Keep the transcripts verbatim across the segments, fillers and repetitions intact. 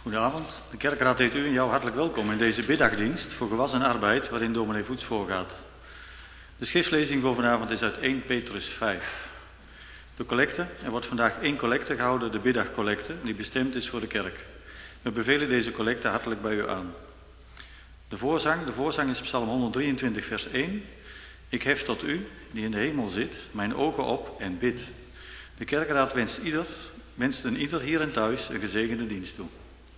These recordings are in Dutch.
Goedenavond. De kerkraad heet u en jou hartelijk welkom in deze middagdienst voor gewas en arbeid waarin dominee Voets voorgaat. De schriftlezing voor vanavond is uit eerste Petrus vijf. De collecte, er wordt vandaag één collecte gehouden, de middagcollecte, die bestemd is voor de kerk. We bevelen deze collecte hartelijk bij u aan. De voorzang, de voorzang is Psalm honderddrieëntwintig vers één. Ik hef tot u, die in de hemel zit, mijn ogen op en bid. De kerkraad wenst, ieder, wenst een ieder hier en thuis een gezegende dienst toe.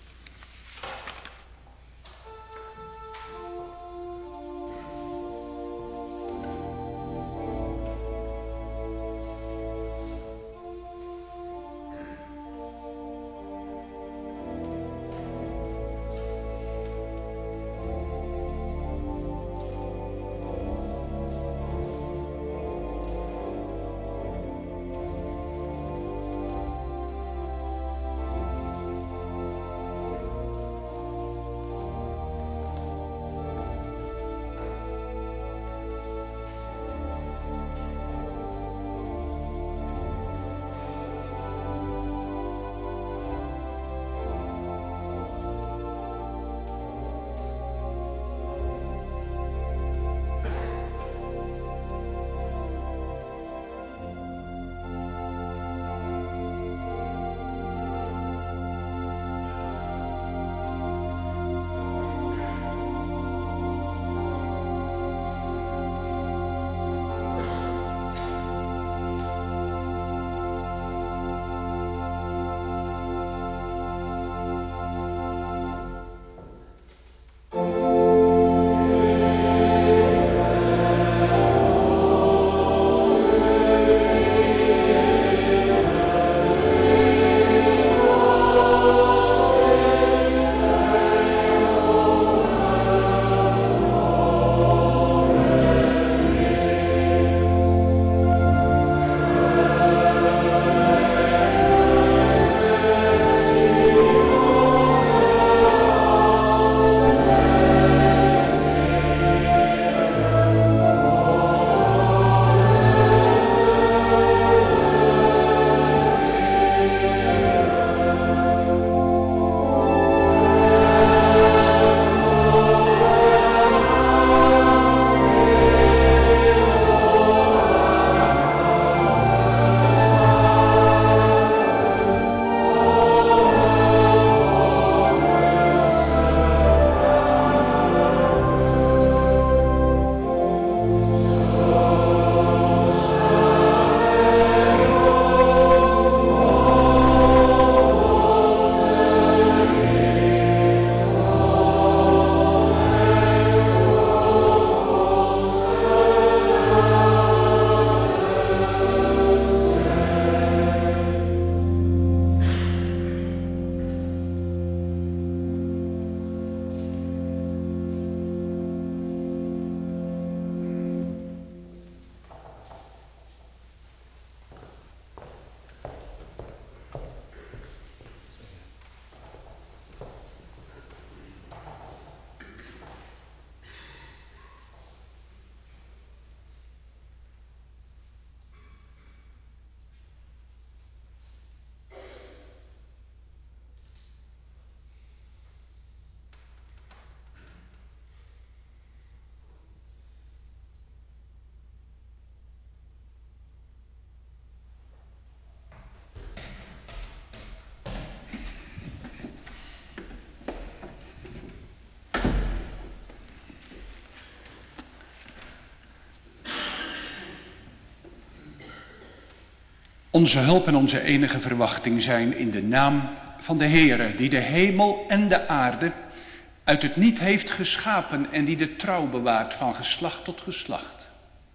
Onze hulp en onze enige verwachting zijn in de naam van de Heere, die de hemel en de aarde uit het niet heeft geschapen en die de trouw bewaart van geslacht tot geslacht.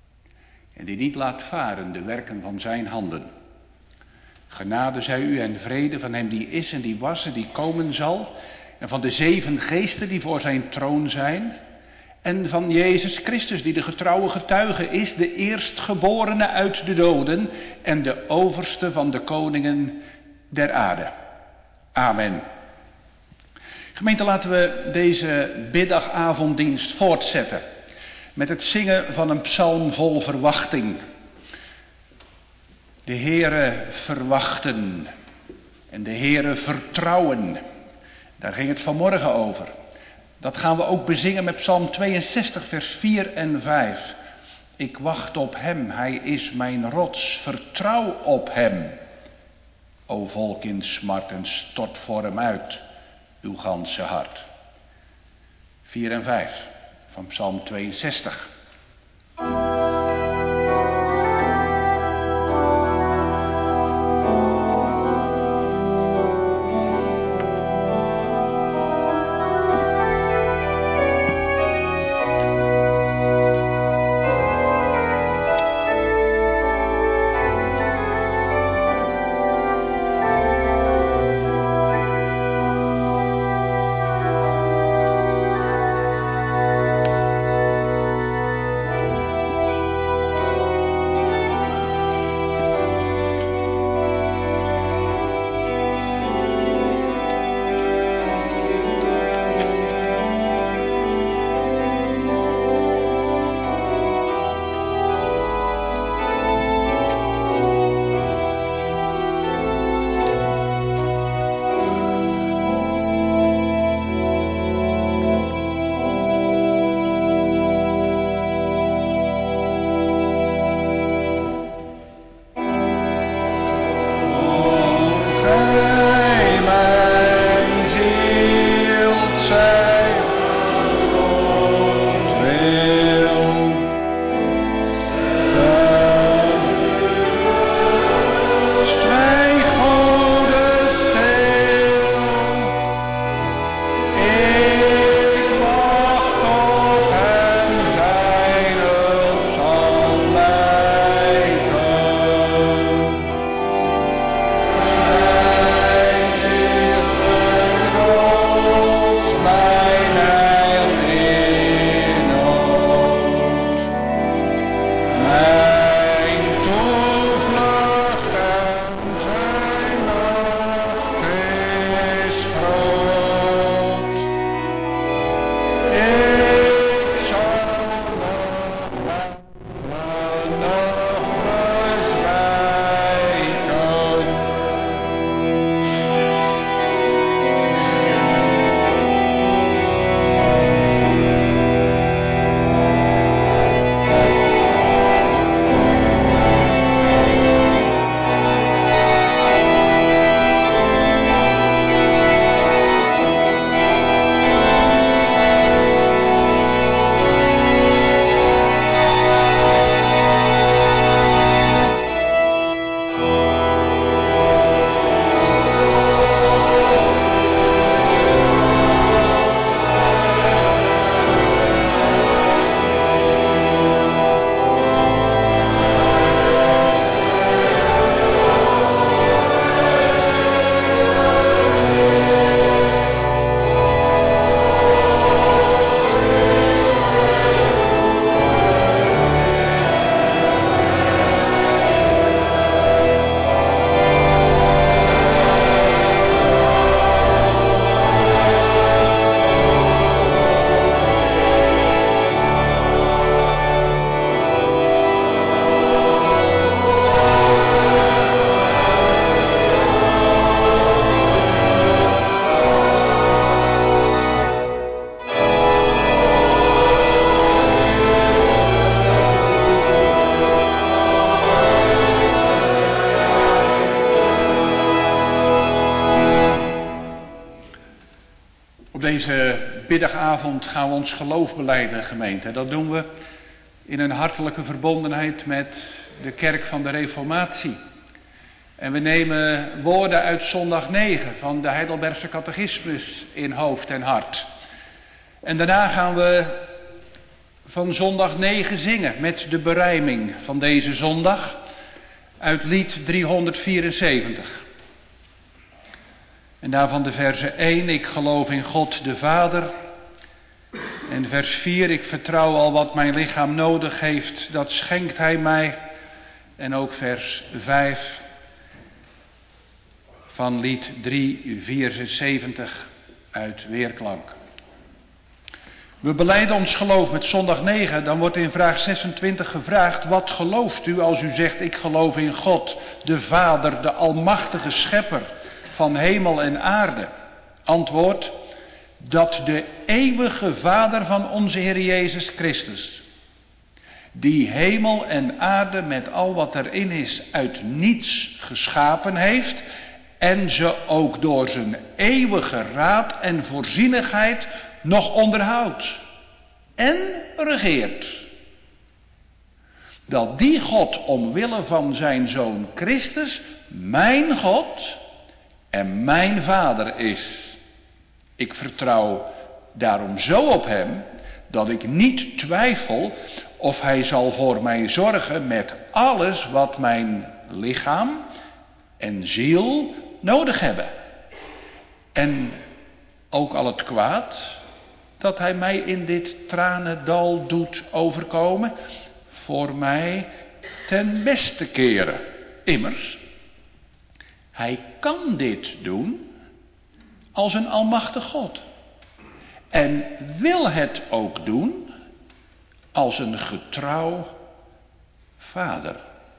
En die niet laat varen de werken van zijn handen. Genade zij u en vrede van hem die is en die was en die komen zal. En van de zeven geesten die voor zijn troon zijn. En van Jezus Christus die de getrouwe getuige is, de eerstgeborene uit de doden en de overste van de koningen der aarde. Amen. Gemeente, laten we deze middagavonddienst voortzetten met het zingen van een psalm vol verwachting. De Heere verwachten en de Heere vertrouwen. Daar ging het vanmorgen over. Dat gaan we ook bezingen met Psalm tweeënzestig, vers vier en vijf. Ik wacht op hem, hij is mijn rots, vertrouw op hem. O volk in smarten, stort voor hem uit uw ganse hart. vier en vijf van Psalm tweeënzestig. Deze middagavond gaan we ons geloof belijden, gemeente. Dat doen we in een hartelijke verbondenheid met de kerk van de Reformatie. En we nemen woorden uit zondag negen van de Heidelbergse catechismus in hoofd en hart. En daarna gaan we van zondag negen zingen met de berijming van deze zondag uit lied driehonderdvierenzeventig. En daarvan de verse één, ik geloof in God de Vader. En vers vier, ik vertrouw al wat mijn lichaam nodig heeft, dat schenkt hij mij. En ook vers vijf van lied driehonderdvierenzeventig uit weerklank. We belijden ons geloof met zondag negen, dan wordt in vraag zesentwintig gevraagd, wat gelooft u als u zegt, ik geloof in God, de Vader, de almachtige schepper van hemel en aarde. Antwoord: dat de eeuwige Vader van onze Heer Jezus Christus, die hemel en aarde met al wat erin is uit niets geschapen heeft en ze ook door zijn eeuwige raad en voorzienigheid nog onderhoudt en regeert. Dat die God omwille van zijn Zoon Christus mijn God en mijn Vader is. Ik vertrouw daarom zo op hem dat ik niet twijfel of hij zal voor mij zorgen met alles wat mijn lichaam en ziel nodig hebben. En ook al het kwaad dat hij mij in dit tranendal doet overkomen, voor mij ten beste keren. Immers, hij kan dit doen als een almachtig God. En wil het ook doen als een getrouw vader.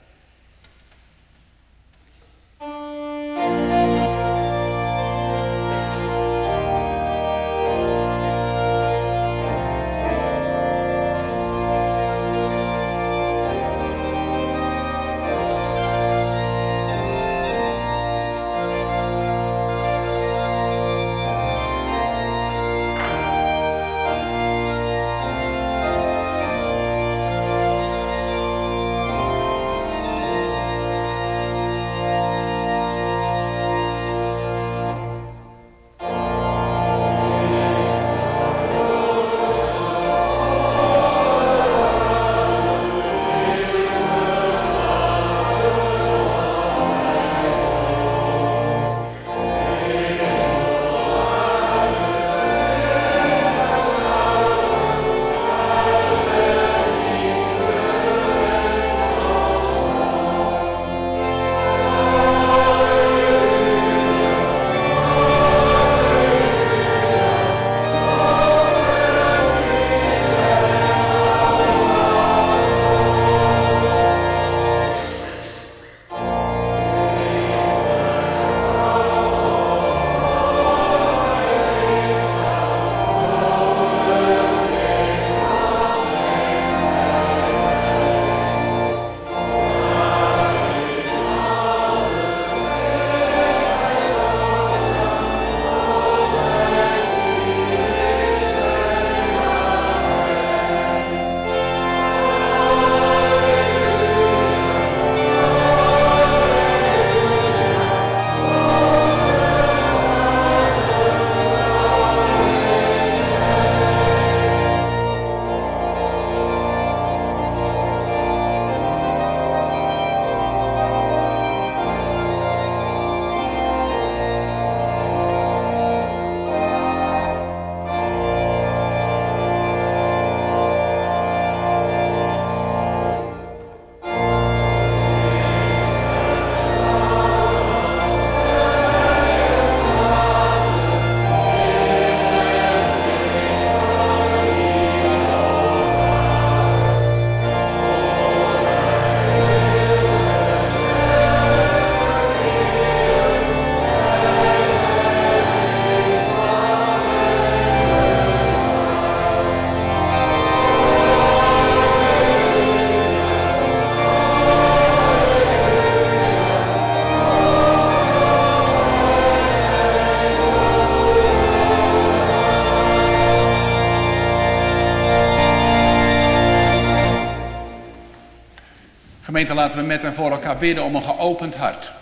Gemeente, laten we met en voor elkaar bidden om een geopend hart.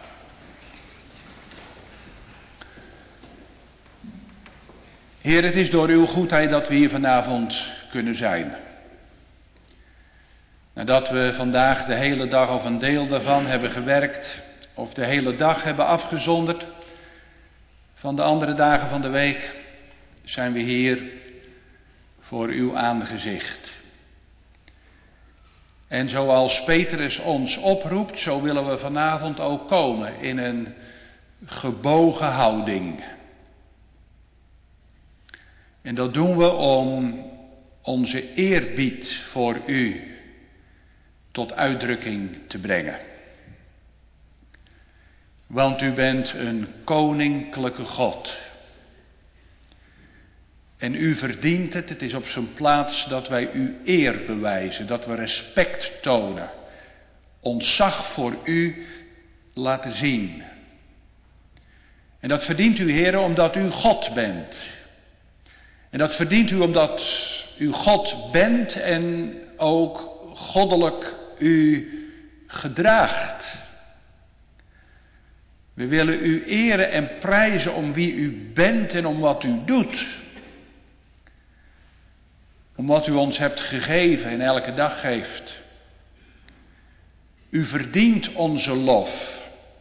Heer, het is door uw goedheid dat we hier vanavond kunnen zijn. Nadat we vandaag de hele dag of een deel daarvan hebben gewerkt, of de hele dag hebben afgezonderd van de andere dagen van de week, zijn we hier voor uw aangezicht. En zoals Petrus ons oproept, zo willen we vanavond ook komen in een gebogen houding. En dat doen we om onze eerbied voor u tot uitdrukking te brengen. Want u bent een koninklijke God. En u verdient het, het is op zijn plaats dat wij u eer bewijzen, dat we respect tonen, ontzag voor u laten zien. En dat verdient u, Heere, omdat u God bent. En dat verdient u omdat u God bent en ook goddelijk u gedraagt. We willen u eren en prijzen om wie u bent en om wat u doet. Om wat u ons hebt gegeven en elke dag geeft. U verdient onze lof.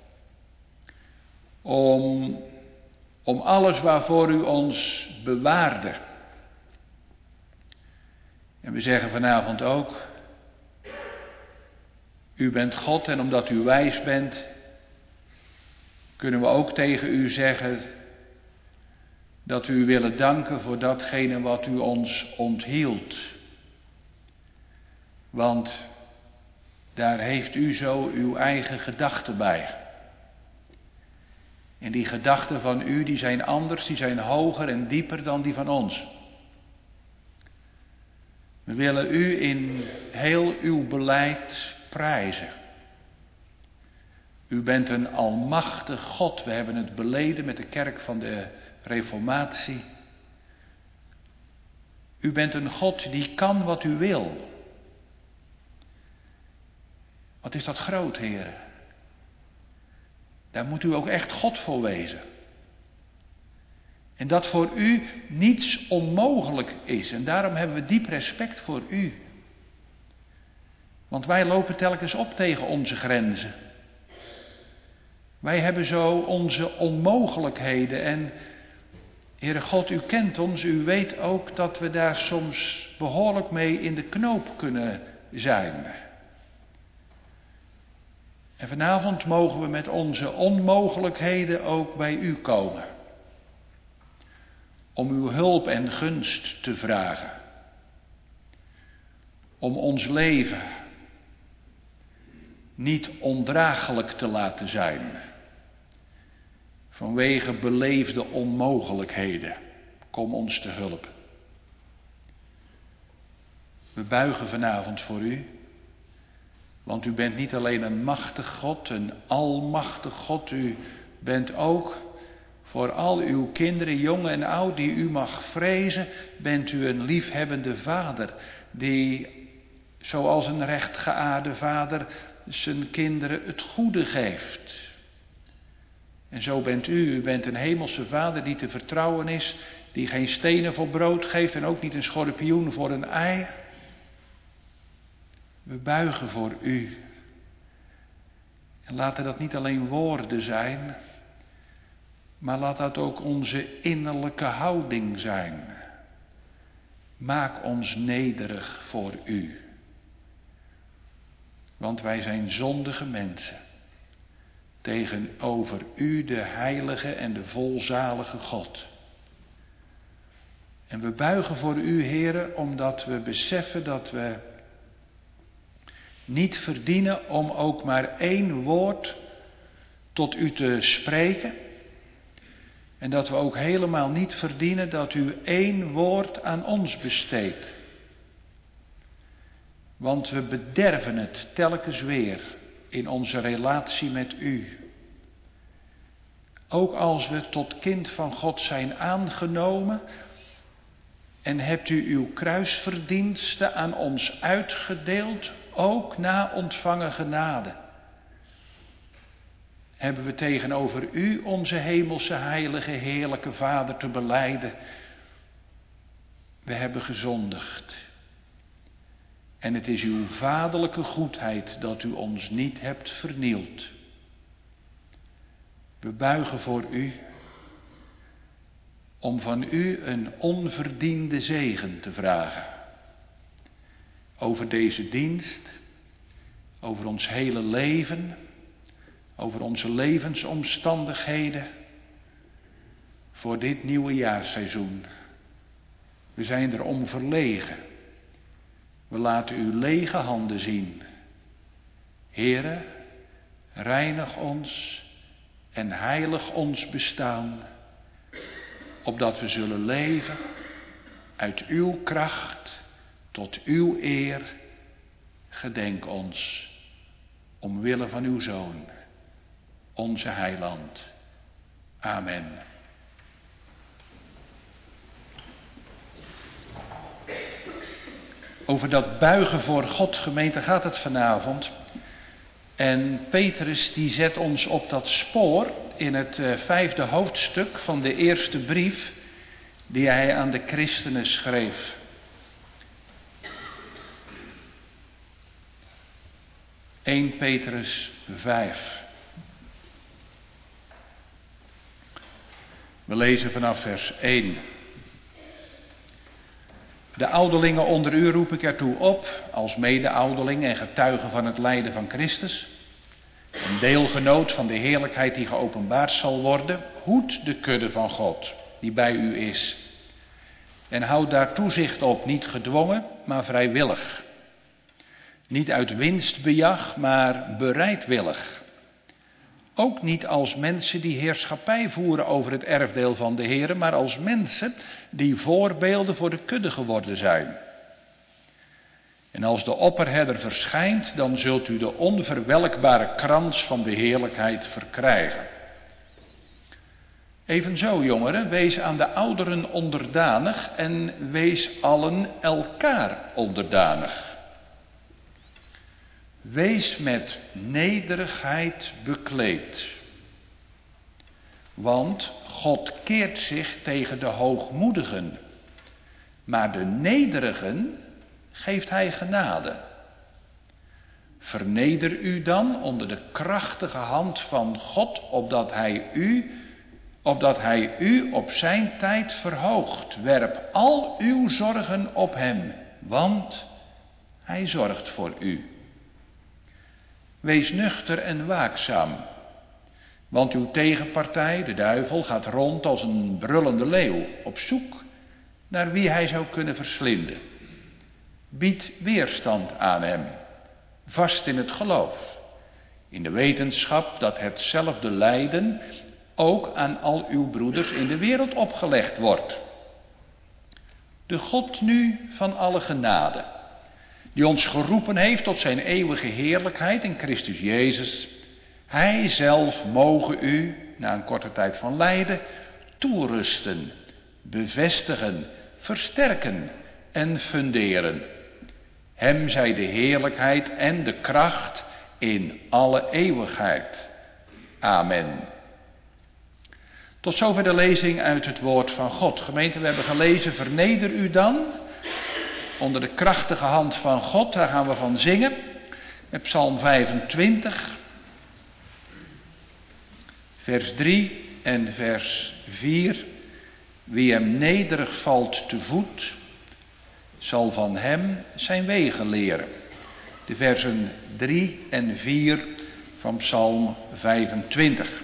Om, om alles waarvoor u ons bewaarde. En we zeggen vanavond ook, u bent God en omdat u wijs bent, kunnen we ook tegen u zeggen dat we u willen danken voor datgene wat u ons onthield. Want daar heeft u zo uw eigen gedachten bij. En die gedachten van u, die zijn anders, die zijn hoger en dieper dan die van ons. We willen u in heel uw beleid prijzen. U bent een almachtig God. We hebben het beleden met de kerk van de Reformatie. U bent een God die kan wat u wil. Wat is dat groot, Heer? Daar moet u ook echt God voor wezen. En dat voor u niets onmogelijk is. En daarom hebben we diep respect voor u. Want wij lopen telkens op tegen onze grenzen. Wij hebben zo onze onmogelijkheden. En Heere God, u kent ons. U weet ook dat we daar soms behoorlijk mee in de knoop kunnen zijn. En vanavond mogen we met onze onmogelijkheden ook bij u komen. Om uw hulp en gunst te vragen. Om ons leven niet ondraaglijk te laten zijn. Vanwege beleefde onmogelijkheden. Kom ons te hulp. We buigen vanavond voor u. Want u bent niet alleen een machtig God, een almachtig God. U bent ook voor al uw kinderen, jong en oud, die u mag vrezen, bent u een liefhebbende vader. Die, zoals een rechtgeaarde vader, zijn kinderen het goede geeft. En zo bent u, u bent een hemelse vader die te vertrouwen is, die geen stenen voor brood geeft en ook niet een schorpioen voor een ei. We buigen voor u. En laten dat niet alleen woorden zijn, maar laat dat ook onze innerlijke houding zijn. Maak ons nederig voor u. Want wij zijn zondige mensen. Tegenover u, de heilige en de volzalige God. En we buigen voor u, Heere, omdat we beseffen dat we niet verdienen om ook maar één woord tot u te spreken. En dat we ook helemaal niet verdienen dat u één woord aan ons besteedt. Want we bederven het telkens weer in onze relatie met u. Ook als we tot kind van God zijn aangenomen en hebt u uw kruisverdiensten aan ons uitgedeeld, ook na ontvangen genade. Hebben we tegenover u, onze hemelse, heilige, heerlijke Vader, te belijden. We hebben gezondigd. En het is uw vaderlijke goedheid dat u ons niet hebt vernield. We buigen voor u, om van u een onverdiende zegen te vragen. Over deze dienst, over ons hele leven, over onze levensomstandigheden, voor dit nieuwe jaarseizoen. We zijn er om verlegen. We laten uw lege handen zien. Heere, reinig ons en heilig ons bestaan, opdat we zullen leven uit uw kracht, tot uw eer, gedenk ons, omwille van uw Zoon, onze Heiland. Amen. Over dat buigen voor God, gemeente, gaat het vanavond. En Petrus die zet ons op dat spoor in het uh, vijfde hoofdstuk van de eerste brief die hij aan de christenen schreef. Eerste Petrus vijf. We lezen vanaf vers één. De ouderlingen onder u roep ik ertoe op, als mede-ouderling en getuige van het lijden van Christus, een deelgenoot van de heerlijkheid die geopenbaard zal worden, hoed de kudde van God, die bij u is. En houd daar toezicht op, niet gedwongen, maar vrijwillig. Niet uit winstbejag, maar bereidwillig. Ook niet als mensen die heerschappij voeren over het erfdeel van de Heere, maar als mensen die voorbeelden voor de kudde geworden zijn. En als de opperherder verschijnt, dan zult u de onverwelkbare krans van de heerlijkheid verkrijgen. Evenzo, jongeren, wees aan de ouderen onderdanig en wees allen elkaar onderdanig. Wees met nederigheid bekleed. Want God keert zich tegen de hoogmoedigen, maar de nederigen geeft hij genade. Verneder u dan onder de krachtige hand van God, opdat hij u, opdat hij u op zijn tijd verhoogt. Werp al uw zorgen op hem, want hij zorgt voor u. Wees nuchter en waakzaam, want uw tegenpartij, de duivel, gaat rond als een brullende leeuw, op zoek naar wie hij zou kunnen verslinden. Bied weerstand aan hem, vast in het geloof, in de wetenschap dat hetzelfde lijden ook aan al uw broeders in de wereld opgelegd wordt. De God nu van alle genade, die ons geroepen heeft tot zijn eeuwige heerlijkheid in Christus Jezus, hij zelf moge u, na een korte tijd van lijden, toerusten, bevestigen, versterken en funderen. Hem zij de heerlijkheid en de kracht in alle eeuwigheid. Amen. Tot zover de lezing uit het woord van God. Gemeente, we hebben gelezen, verneder u dan onder de krachtige hand van God. Daar gaan we van zingen. Met Psalm vijfentwintig, vers drie en vers vier. Wie hem nederig valt te voet, zal van hem zijn wegen leren. De versen drie en vier van Psalm vijfentwintig.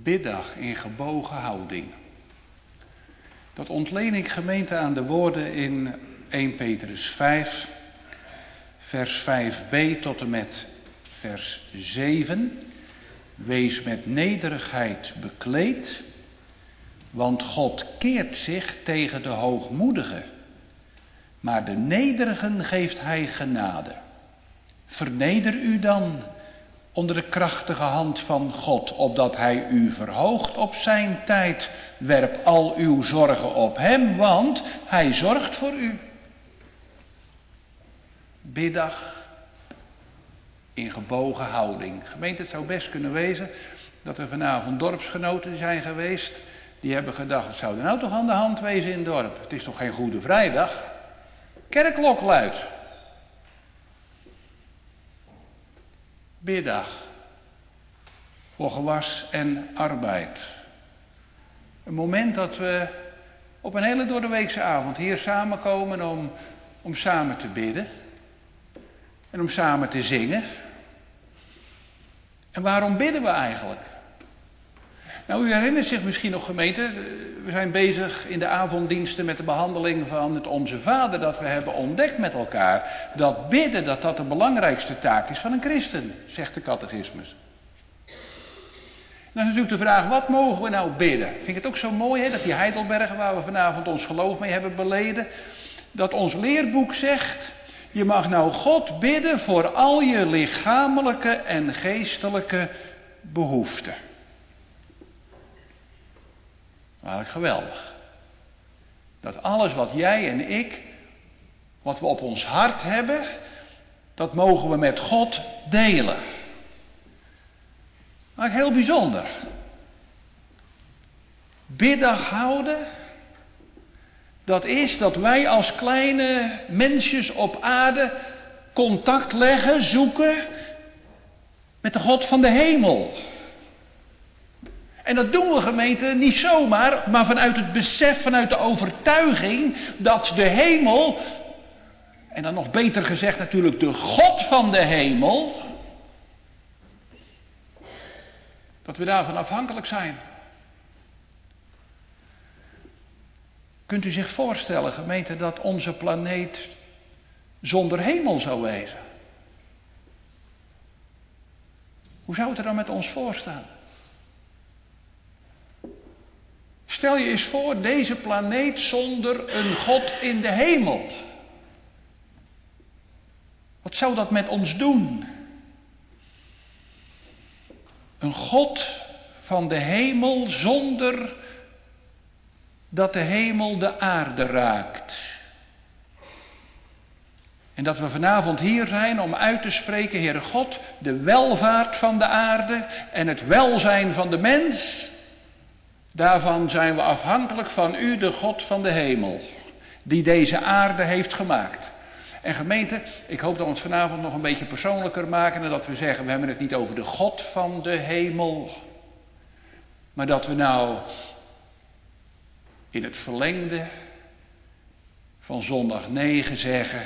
biddag in gebogen houding. Dat ontleen ik gemeente aan de woorden in eerste Petrus vijf, vers vijf b tot en met vers zeven. Wees met nederigheid bekleed, want God keert zich tegen de hoogmoedigen, maar de nederigen geeft hij genade. Verneder u dan onder de krachtige hand van God, opdat hij u verhoogt op zijn tijd. Werp al uw zorgen op hem, want hij zorgt voor u. Biddag in gebogen houding. Gemeente, het zou best kunnen wezen dat er vanavond dorpsgenoten zijn geweest, die hebben gedacht, het zou er nou toch aan de hand wezen in het dorp. Het is toch geen Goede Vrijdag? Kerkklok luidt. Biddag voor gewas en arbeid. Een moment dat we op een hele doordeweekse avond hier samenkomen om, om samen te bidden. En om samen te zingen. En waarom bidden we eigenlijk? Nou, u herinnert zich misschien nog, gemeente, we zijn bezig in de avonddiensten met de behandeling van het Onze Vader, dat we hebben ontdekt met elkaar dat bidden, dat dat de belangrijkste taak is van een christen, zegt de catechismus. Dan is natuurlijk de vraag, wat mogen we nou bidden? Vind ik het ook zo mooi, hè, dat die Heidelbergen, waar we vanavond ons geloof mee hebben beleden, dat ons leerboek zegt, je mag nou God bidden voor al je lichamelijke en geestelijke behoeften. Eigenlijk geweldig. Dat alles wat jij en ik, wat we op ons hart hebben, dat mogen we met God delen. Maar heel bijzonder. Biddag houden, dat is dat wij als kleine mensjes op aarde contact leggen, zoeken met de God van de hemel. En dat doen we, gemeente, niet zomaar, maar vanuit het besef, vanuit de overtuiging dat de hemel, en dan nog beter gezegd natuurlijk de God van de hemel, dat we daarvan afhankelijk zijn. Kunt u zich voorstellen, gemeente, dat onze planeet zonder hemel zou wezen? Hoe zou het er dan met ons voor staan? Stel je eens voor, deze planeet zonder een God in de hemel. Wat zou dat met ons doen? Een God van de hemel zonder dat de hemel de aarde raakt. En dat we vanavond hier zijn om uit te spreken, Heere God, de welvaart van de aarde en het welzijn van de mens. Daarvan zijn we afhankelijk van u, de God van de hemel, die deze aarde heeft gemaakt. En gemeente, ik hoop dat we het vanavond nog een beetje persoonlijker maken en dat we zeggen, we hebben het niet over de God van de hemel, maar dat we nou in het verlengde van zondag negen zeggen,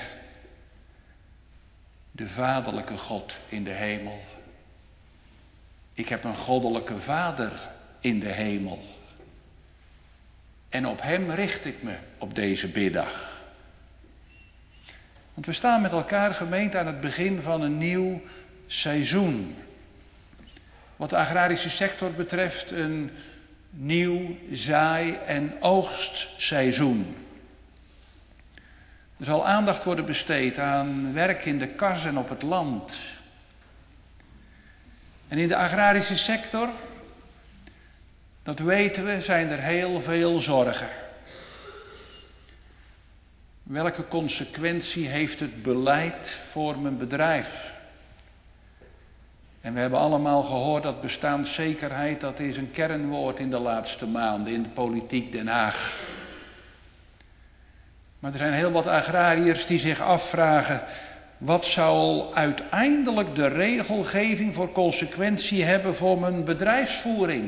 de vaderlijke God in de hemel. Ik heb een goddelijke vader in de hemel. En op hem richt ik me op deze biddag. Want we staan met elkaar, gemeente, aan het begin van een nieuw seizoen. Wat de agrarische sector betreft een nieuw zaai- en oogstseizoen. Er zal aandacht worden besteed aan werk in de kas en op het land. En in de agrarische sector, dat weten we, zijn er heel veel zorgen. Welke consequentie heeft het beleid voor mijn bedrijf? En we hebben allemaal gehoord dat bestaanszekerheid, dat is een kernwoord in de laatste maanden in de politiek Den Haag. Maar er zijn heel wat agrariërs die zich afvragen, wat zal uiteindelijk de regelgeving voor consequentie hebben voor mijn bedrijfsvoering?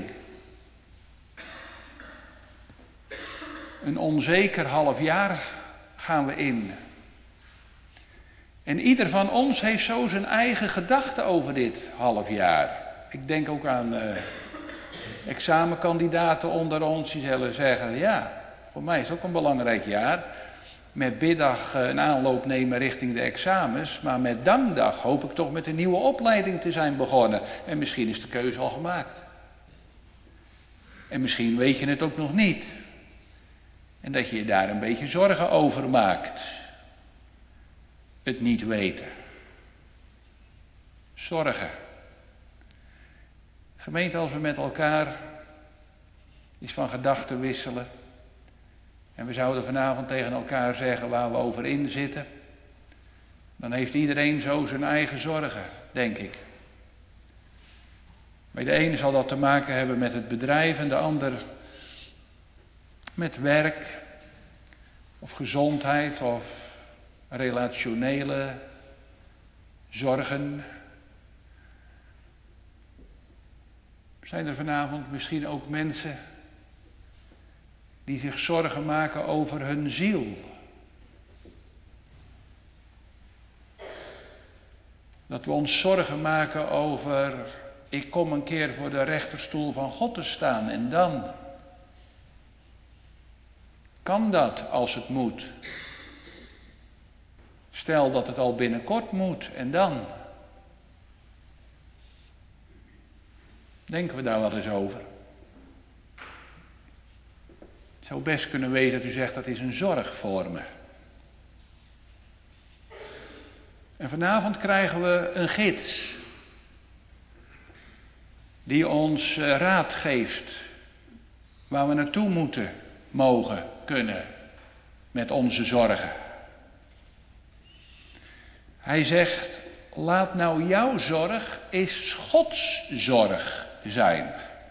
Een onzeker half jaar gaan we in. En ieder van ons heeft zo zijn eigen gedachten over dit half jaar. Ik denk ook aan uh, Examenkandidaten onder ons die zullen zeggen, ja, voor mij is het ook een belangrijk jaar. Met biddag een aanloop nemen richting de examens, maar met dankdag hoop ik toch met een nieuwe opleiding te zijn begonnen. En misschien is de keuze al gemaakt. En misschien weet je het ook nog niet. En dat je je daar een beetje zorgen over maakt. Het niet weten. Zorgen. Gemeente, als we met elkaar iets van gedachten wisselen. En we zouden vanavond tegen elkaar zeggen waar we over in zitten. Dan heeft iedereen zo zijn eigen zorgen, denk ik. Bij de ene zal dat te maken hebben met het bedrijf en de ander met werk. Of gezondheid of relationele zorgen. Zijn er vanavond misschien ook mensen die zich zorgen maken over hun ziel? Dat we ons zorgen maken over, ik kom een keer voor de rechterstoel van God te staan en dan? Kan dat als het moet? Stel dat het al binnenkort moet en dan? Denken we daar wat eens over? Het zou best kunnen wezen dat u zegt, dat is een zorg voor me. En vanavond krijgen we een gids. Die ons raad geeft. Waar we naartoe moeten, mogen, kunnen. Met onze zorgen. Hij zegt, laat nou jouw zorg eens Gods zorg zijn.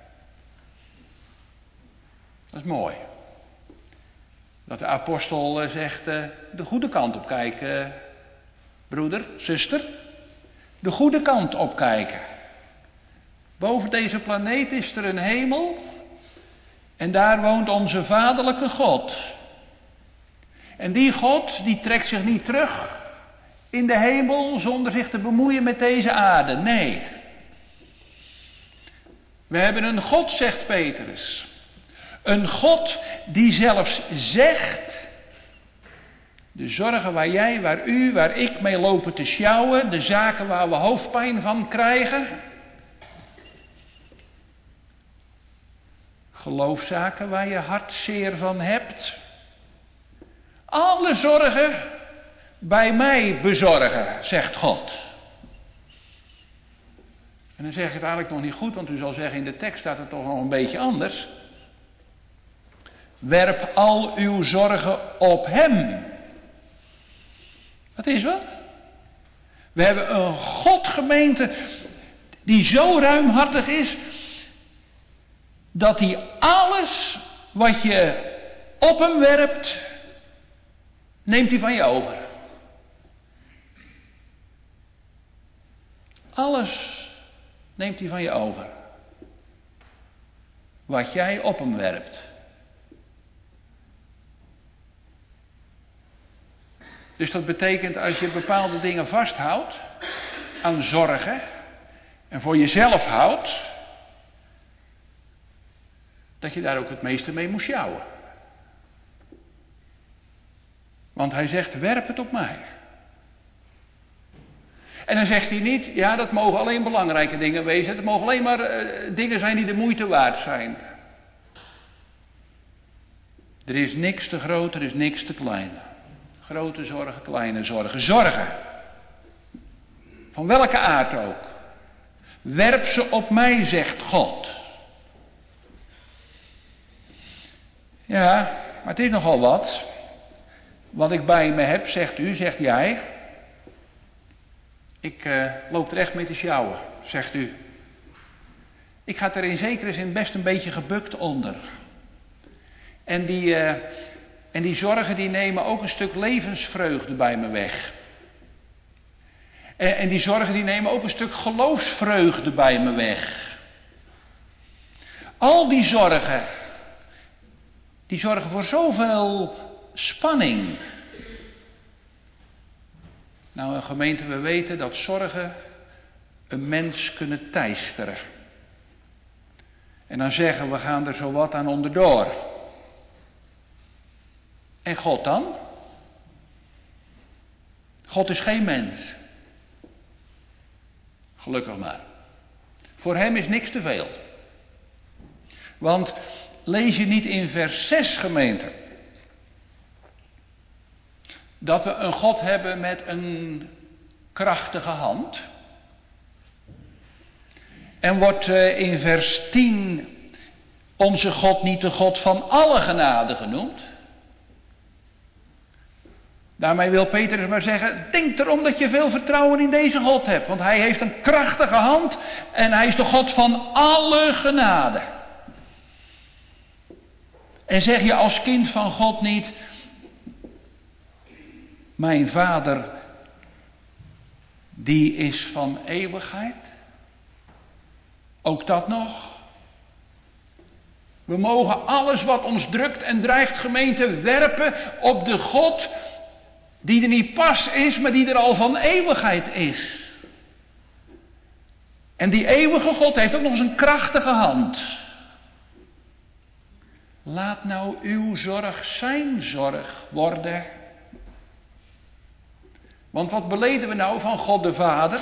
Dat is mooi. Dat de apostel zegt, de goede kant op kijken, broeder, zuster. De goede kant op kijken. Boven deze planeet is er een hemel. En daar woont onze vaderlijke God. En die God, die trekt zich niet terug in de hemel zonder zich te bemoeien met deze aarde. Nee. We hebben een God, zegt Petrus. Een God die zelfs zegt, de zorgen waar jij, waar u, waar ik mee lopen te sjouwen, de zaken waar we hoofdpijn van krijgen, geloofszaken waar je hartzeer van hebt, alle zorgen bij mij bezorgen, zegt God. En dan zeg je het eigenlijk nog niet goed, want u zal zeggen, in de tekst staat het toch nog een beetje anders. Werp al uw zorgen op hem. Dat is wat. We hebben een Godgemeente die zo ruimhartig is, dat hij alles wat je op hem werpt, neemt hij van je over. Alles neemt hij van je over. Wat jij op hem werpt. Dus dat betekent als je bepaalde dingen vasthoudt, aan zorgen, en voor jezelf houdt, dat je daar ook het meeste mee moet sjouwen. Want hij zegt, werp het op mij. En dan zegt hij niet, ja, dat mogen alleen belangrijke dingen wezen. Het mogen alleen maar uh, dingen zijn die de moeite waard zijn. Er is niks te groot, er is niks te klein. Grote zorgen, kleine zorgen. Zorgen. Van welke aard ook. Werp ze op mij, zegt God. Ja, maar het is nogal wat. Wat ik bij me heb, zegt u, zegt jij. Ik uh, loop er echt mee te sjouwen, zegt u. Ik ga er in zekere zin best een beetje gebukt onder. En die, uh, en die zorgen die nemen ook een stuk levensvreugde bij me weg. En, en die zorgen die nemen ook een stuk geloofsvreugde bij me weg. Al die zorgen, die zorgen voor zoveel spanning. Nou, een gemeente, we weten dat zorgen een mens kunnen teisteren. En dan zeggen we gaan er zo wat aan onderdoor. En God dan? God is geen mens. Gelukkig maar. Voor hem is niks te veel. Want lees je niet in vers zes, gemeente, dat we een God hebben met een krachtige hand? En wordt in vers tien onze God niet de God van alle genade genoemd? Daarmee wil Petrus maar zeggen, denk erom dat je veel vertrouwen in deze God hebt. Want hij heeft een krachtige hand en hij is de God van alle genade. En zeg je als kind van God niet, mijn Vader, die is van eeuwigheid? Ook dat nog. We mogen alles wat ons drukt en dreigt, gemeente, werpen op de God die er niet pas is, maar die er al van eeuwigheid is. En die eeuwige God heeft ook nog eens een krachtige hand. Laat nou uw zorg zijn zorg worden. Want wat beleden we nou van God de Vader?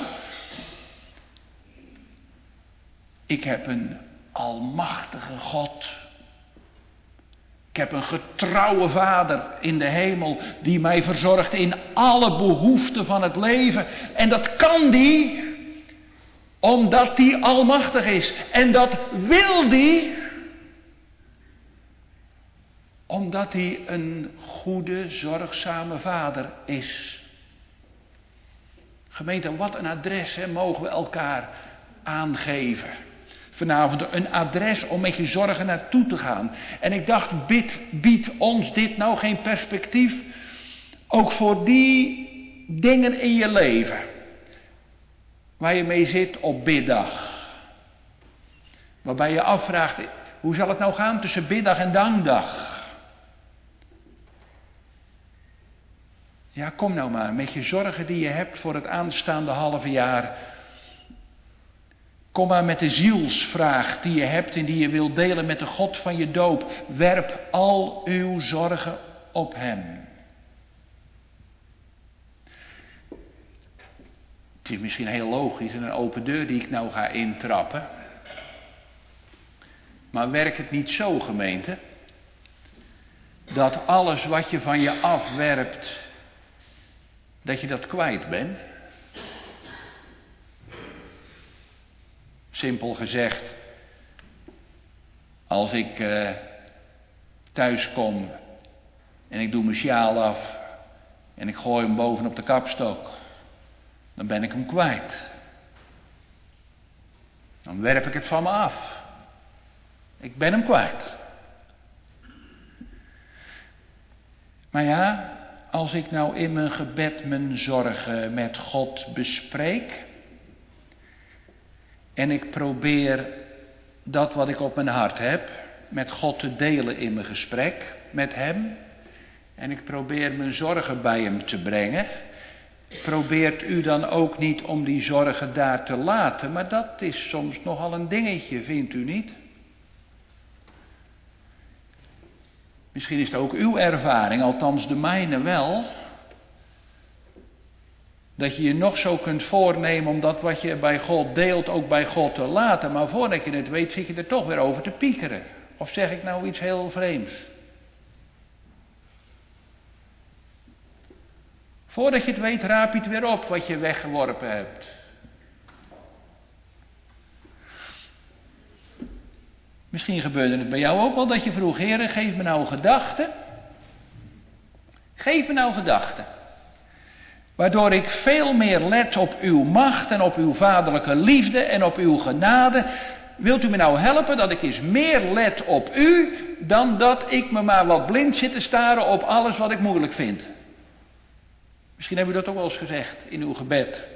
Ik heb een almachtige God. Ik heb een getrouwe Vader in de hemel die mij verzorgt in alle behoeften van het leven. En dat kan die omdat die almachtig is. En dat wil die omdat hij een goede, zorgzame Vader is. Gemeente, wat een adres hè, mogen we elkaar aangeven. Vanavond een adres om met je zorgen naartoe te gaan. En ik dacht, bid, biedt ons dit nou geen perspectief? Ook voor die dingen in je leven. Waar je mee zit op biddag. Waarbij je afvraagt, hoe zal het nou gaan tussen biddag en dankdag? Ja, kom nou maar met je zorgen die je hebt voor het aanstaande halve jaar. Kom maar met de zielsvraag die je hebt en die je wilt delen met de God van je doop. Werp al uw zorgen op hem. Het is misschien heel logisch en een open deur die ik nou ga intrappen. Maar werkt het niet zo, gemeente, dat alles wat je van je afwerpt, dat je dat kwijt bent? Simpel gezegd, als ik uh, thuis kom en ik doe mijn sjaal af en ik gooi hem bovenop de kapstok, dan ben ik hem kwijt. Dan werp ik het van me af. Ik ben hem kwijt. Maar ja, als ik nou in mijn gebed mijn zorgen met God bespreek en ik probeer dat wat ik op mijn hart heb met God te delen in mijn gesprek met hem en ik probeer mijn zorgen bij hem te brengen, probeert u dan ook niet om die zorgen daar te laten, maar dat is soms nogal een dingetje, vindt u niet? Misschien is het ook uw ervaring, althans de mijne wel, dat je je nog zo kunt voornemen om dat wat je bij God deelt ook bij God te laten, maar voordat je het weet zit je er toch weer over te piekeren. Of zeg ik nou iets heel vreemds? Voordat je het weet raap je het weer op wat je weggeworpen hebt. Misschien gebeurde het bij jou ook wel dat je vroeg, Heere, geef me nou gedachten. Geef me nou gedachten. Waardoor ik veel meer let op uw macht en op uw vaderlijke liefde en op uw genade. Wilt u me nou helpen dat ik eens meer let op u dan dat ik me maar wat blind zit te staren op alles wat ik moeilijk vind. Misschien hebben u dat ook wel eens gezegd in uw gebed.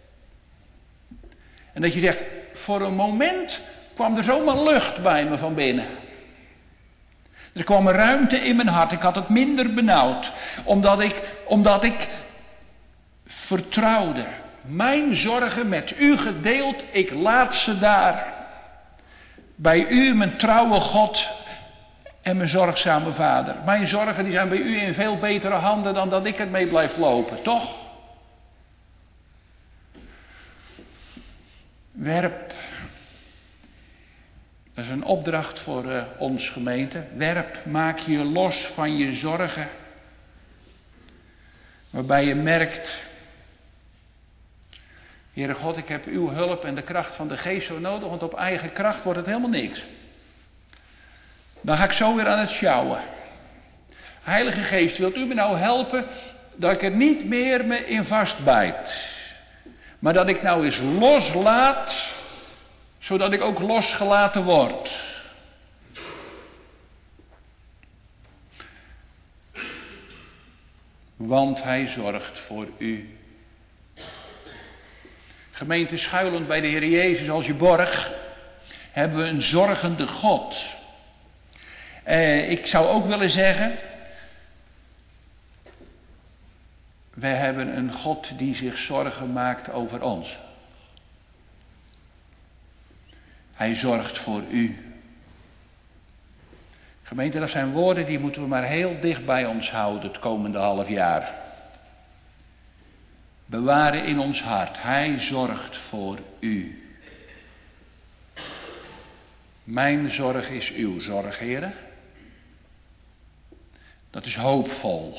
En dat je zegt, voor een moment kwam er zomaar lucht bij me van binnen. Er kwam een ruimte in mijn hart. Ik had het minder benauwd. Omdat ik, omdat ik vertrouwde. Mijn zorgen met u gedeeld. Ik laat ze daar. Bij u, mijn trouwe God en mijn zorgzame Vader. Mijn zorgen die zijn bij u in veel betere handen dan dat ik ermee blijf lopen, toch? Werp, dat is een opdracht voor uh, ons gemeente. Werp, maak je los van je zorgen. Waarbij je merkt, Heere God, ik heb uw hulp en de kracht van de geest zo nodig, want op eigen kracht wordt het helemaal niks. Dan ga ik zo weer aan het sjouwen. Heilige Geest, wilt u me nou helpen dat ik er niet meer me in vastbijt. Maar dat ik nou eens loslaat, zodat ik ook losgelaten word. Want hij zorgt voor u. Gemeente, schuilend bij de Heer Jezus als je borg, hebben we een zorgende God. Eh, ik zou ook willen zeggen, we hebben een God die zich zorgen maakt over ons. Hij zorgt voor u. Gemeente, dat zijn woorden die moeten we maar heel dicht bij ons houden het komende half jaar. Bewaren in ons hart. Hij zorgt voor u. Mijn zorg is uw zorg, heren. Dat is hoopvol.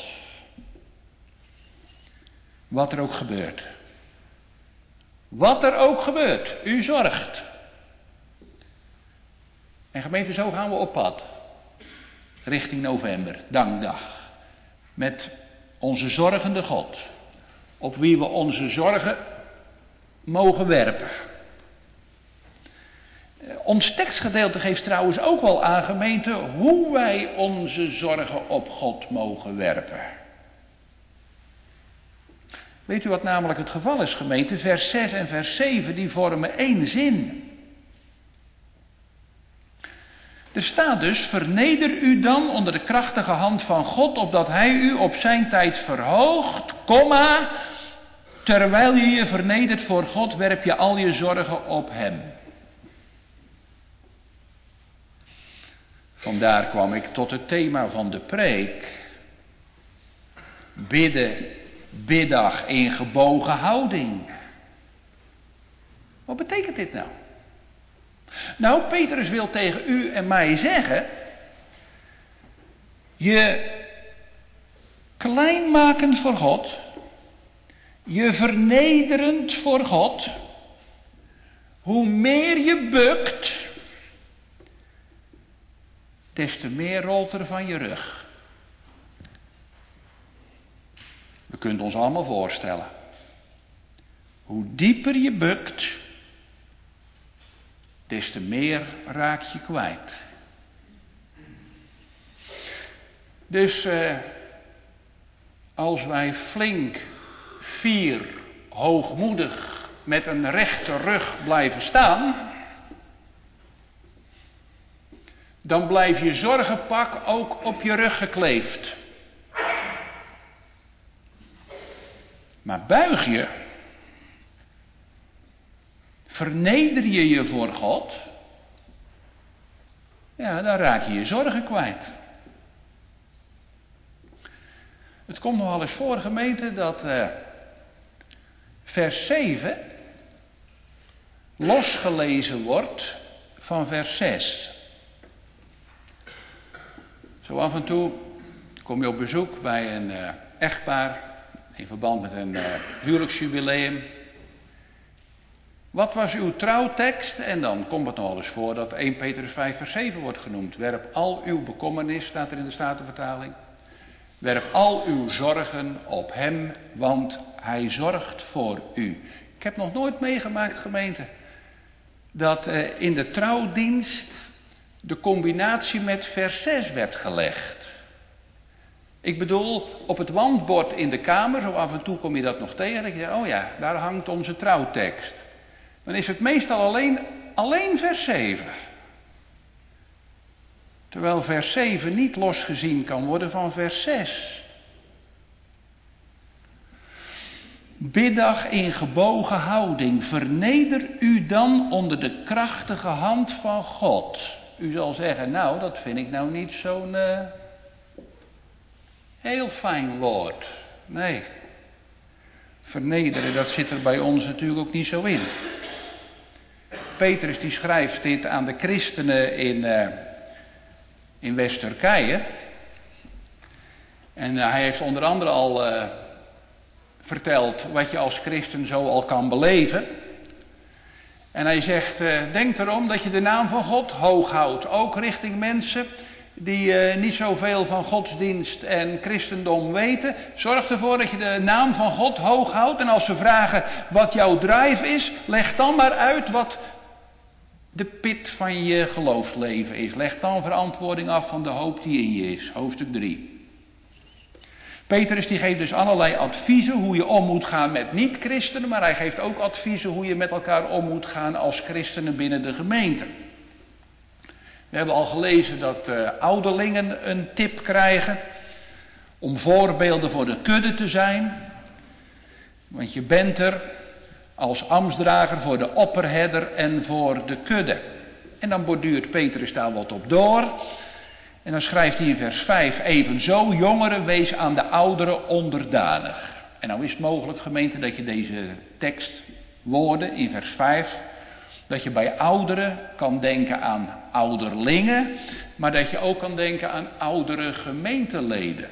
Wat er ook gebeurt. Wat er ook gebeurt. U zorgt. En gemeente, zo gaan we op pad. Richting november, dankdag. Met onze zorgende God. Op wie we onze zorgen mogen werpen. Ons tekstgedeelte geeft trouwens ook wel aan, gemeente, hoe wij onze zorgen op God mogen werpen. Weet u wat namelijk het geval is, gemeente? Vers zes en vers zeven, die vormen één zin. Er staat dus, verneder u dan onder de krachtige hand van God, opdat hij u op zijn tijd verhoogt, komma, terwijl je je vernedert voor God, werp je al je zorgen op hem. Vandaar kwam ik tot het thema van de preek. Bidden, biddag in gebogen houding. Wat betekent dit nou? Nou, Petrus wil tegen u en mij zeggen, je klein maken voor God, je vernederend voor God, hoe meer je bukt, des te meer rolt er van je rug. We kunnen ons allemaal voorstellen. Hoe dieper je bukt, des te meer raak je kwijt. Dus eh, als wij flink, fier, hoogmoedig met een rechte rug blijven staan, dan blijft je zorgenpak ook op je rug gekleefd. Maar buig je, verneder je je voor God, ja, dan raak je je zorgen kwijt. Het komt nogal eens voor, gemeente, dat uh, vers zeven losgelezen wordt van vers zes. Zo af en toe kom je op bezoek bij een uh, echtpaar in verband met een uh, huwelijksjubileum. Wat was uw trouwtekst? En dan komt het nog eens voor dat eerste Petrus vijf vers zeven wordt genoemd. Werp al uw bekommernis, staat er in de Statenvertaling. Werp al uw zorgen op hem, want hij zorgt voor u. Ik heb nog nooit meegemaakt, gemeente, dat uh, in de trouwdienst de combinatie met vers zes werd gelegd. Ik bedoel, op het wandbord in de kamer, zo af en toe kom je dat nog tegen. Dat je zegt, oh ja, daar hangt onze trouwtekst. Dan is het meestal alleen, alleen vers zeven. Terwijl vers zeven niet losgezien kan worden van vers zes. biddag in gebogen houding. Verneder u dan onder de krachtige hand van God. U zal zeggen, nou, dat vind ik nou niet zo'n uh, heel fijn woord. Nee. Vernederen, dat zit er bij ons natuurlijk ook niet zo in. Petrus die schrijft dit aan de christenen in, uh, in West-Turkije. En uh, hij heeft onder andere al uh, verteld wat je als christen zo al kan beleven. En hij zegt, uh, denk erom dat je de naam van God hoog houdt. Ook richting mensen die uh, niet zoveel van godsdienst en christendom weten. Zorg ervoor dat je de naam van God hoog houdt. En als ze vragen wat jouw drive is, leg dan maar uit wat de pit van je geloofsleven is. Leg dan verantwoording af van de hoop die in je is. Hoofdstuk drie. Petrus die geeft dus allerlei adviezen hoe je om moet gaan met niet-christenen. Maar hij geeft ook adviezen hoe je met elkaar om moet gaan als christenen binnen de gemeente. We hebben al gelezen dat uh, ouderlingen een tip krijgen om voorbeelden voor de kudde te zijn. Want je bent er als ambtsdrager voor de opperherder en voor de kudde. En dan borduurt Petrus daar wat op door. En dan schrijft hij in vers vijf, evenzo jongeren wees aan de ouderen onderdanig. En nou is het mogelijk, gemeente, dat je deze tekstwoorden in vers vijf... dat je bij ouderen kan denken aan ouderlingen, maar dat je ook kan denken aan oudere gemeenteleden.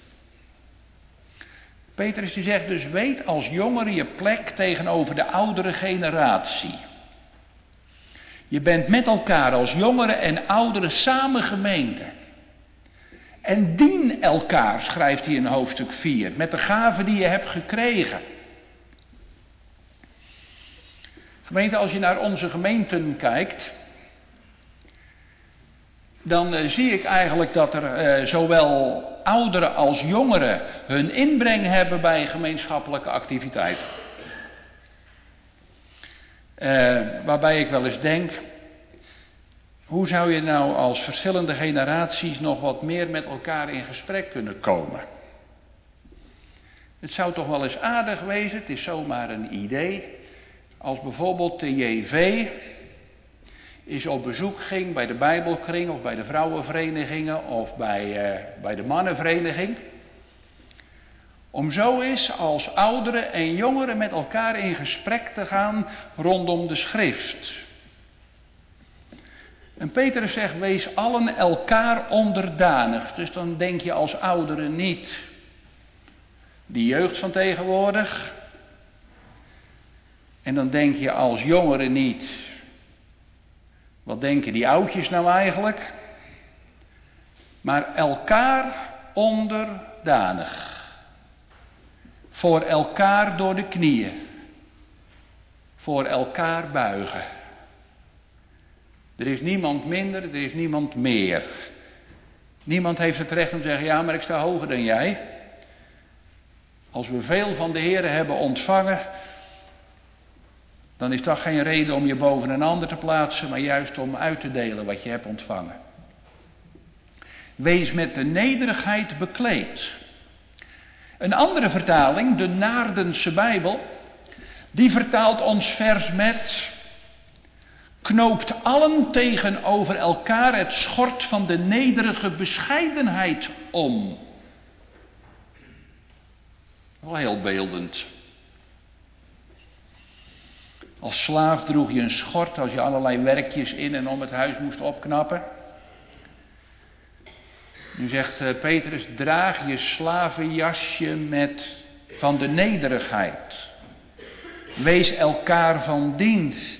Petrus die zegt dus, weet als jongere je plek tegenover de oudere generatie. Je bent met elkaar als jongeren en ouderen samen gemeente. En dien elkaar, schrijft hij in hoofdstuk vier, met de gaven die je hebt gekregen. Gemeente, als je naar onze gemeenten kijkt, dan uh, zie ik eigenlijk dat er uh, zowel ouderen als jongeren hun inbreng hebben bij gemeenschappelijke activiteiten. Uh, waarbij ik wel eens denk, hoe zou je nou als verschillende generaties nog wat meer met elkaar in gesprek kunnen komen? Het zou toch wel eens aardig wezen, het is zomaar een idee, als bijvoorbeeld de J V eens op bezoek ging bij de Bijbelkring of bij de vrouwenverenigingen of bij, uh, bij de mannenvereniging. Om zo eens als ouderen en jongeren met elkaar in gesprek te gaan rondom de schrift. En Petrus zegt, wees allen elkaar onderdanig. Dus dan denk je als ouderen niet die jeugd van tegenwoordig. En dan denk je als jongeren niet, wat denken die oudjes nou eigenlijk? Maar elkaar onderdanig. Voor elkaar door de knieën. Voor elkaar buigen. Er is niemand minder, er is niemand meer. Niemand heeft het recht om te zeggen, ja, maar ik sta hoger dan jij. Als we veel van de Heere hebben ontvangen, dan is dat geen reden om je boven een ander te plaatsen, maar juist om uit te delen wat je hebt ontvangen. Wees met de nederigheid bekleed. Een andere vertaling, de Naardense Bijbel, die vertaalt ons vers met: knoopt allen tegenover elkaar het schort van de nederige bescheidenheid om. Wel heel beeldend. Als slaaf droeg je een schort als je allerlei werkjes in en om het huis moest opknappen. Nu zegt Petrus, draag je slavenjasje met van de nederigheid. Wees elkaar van dienst.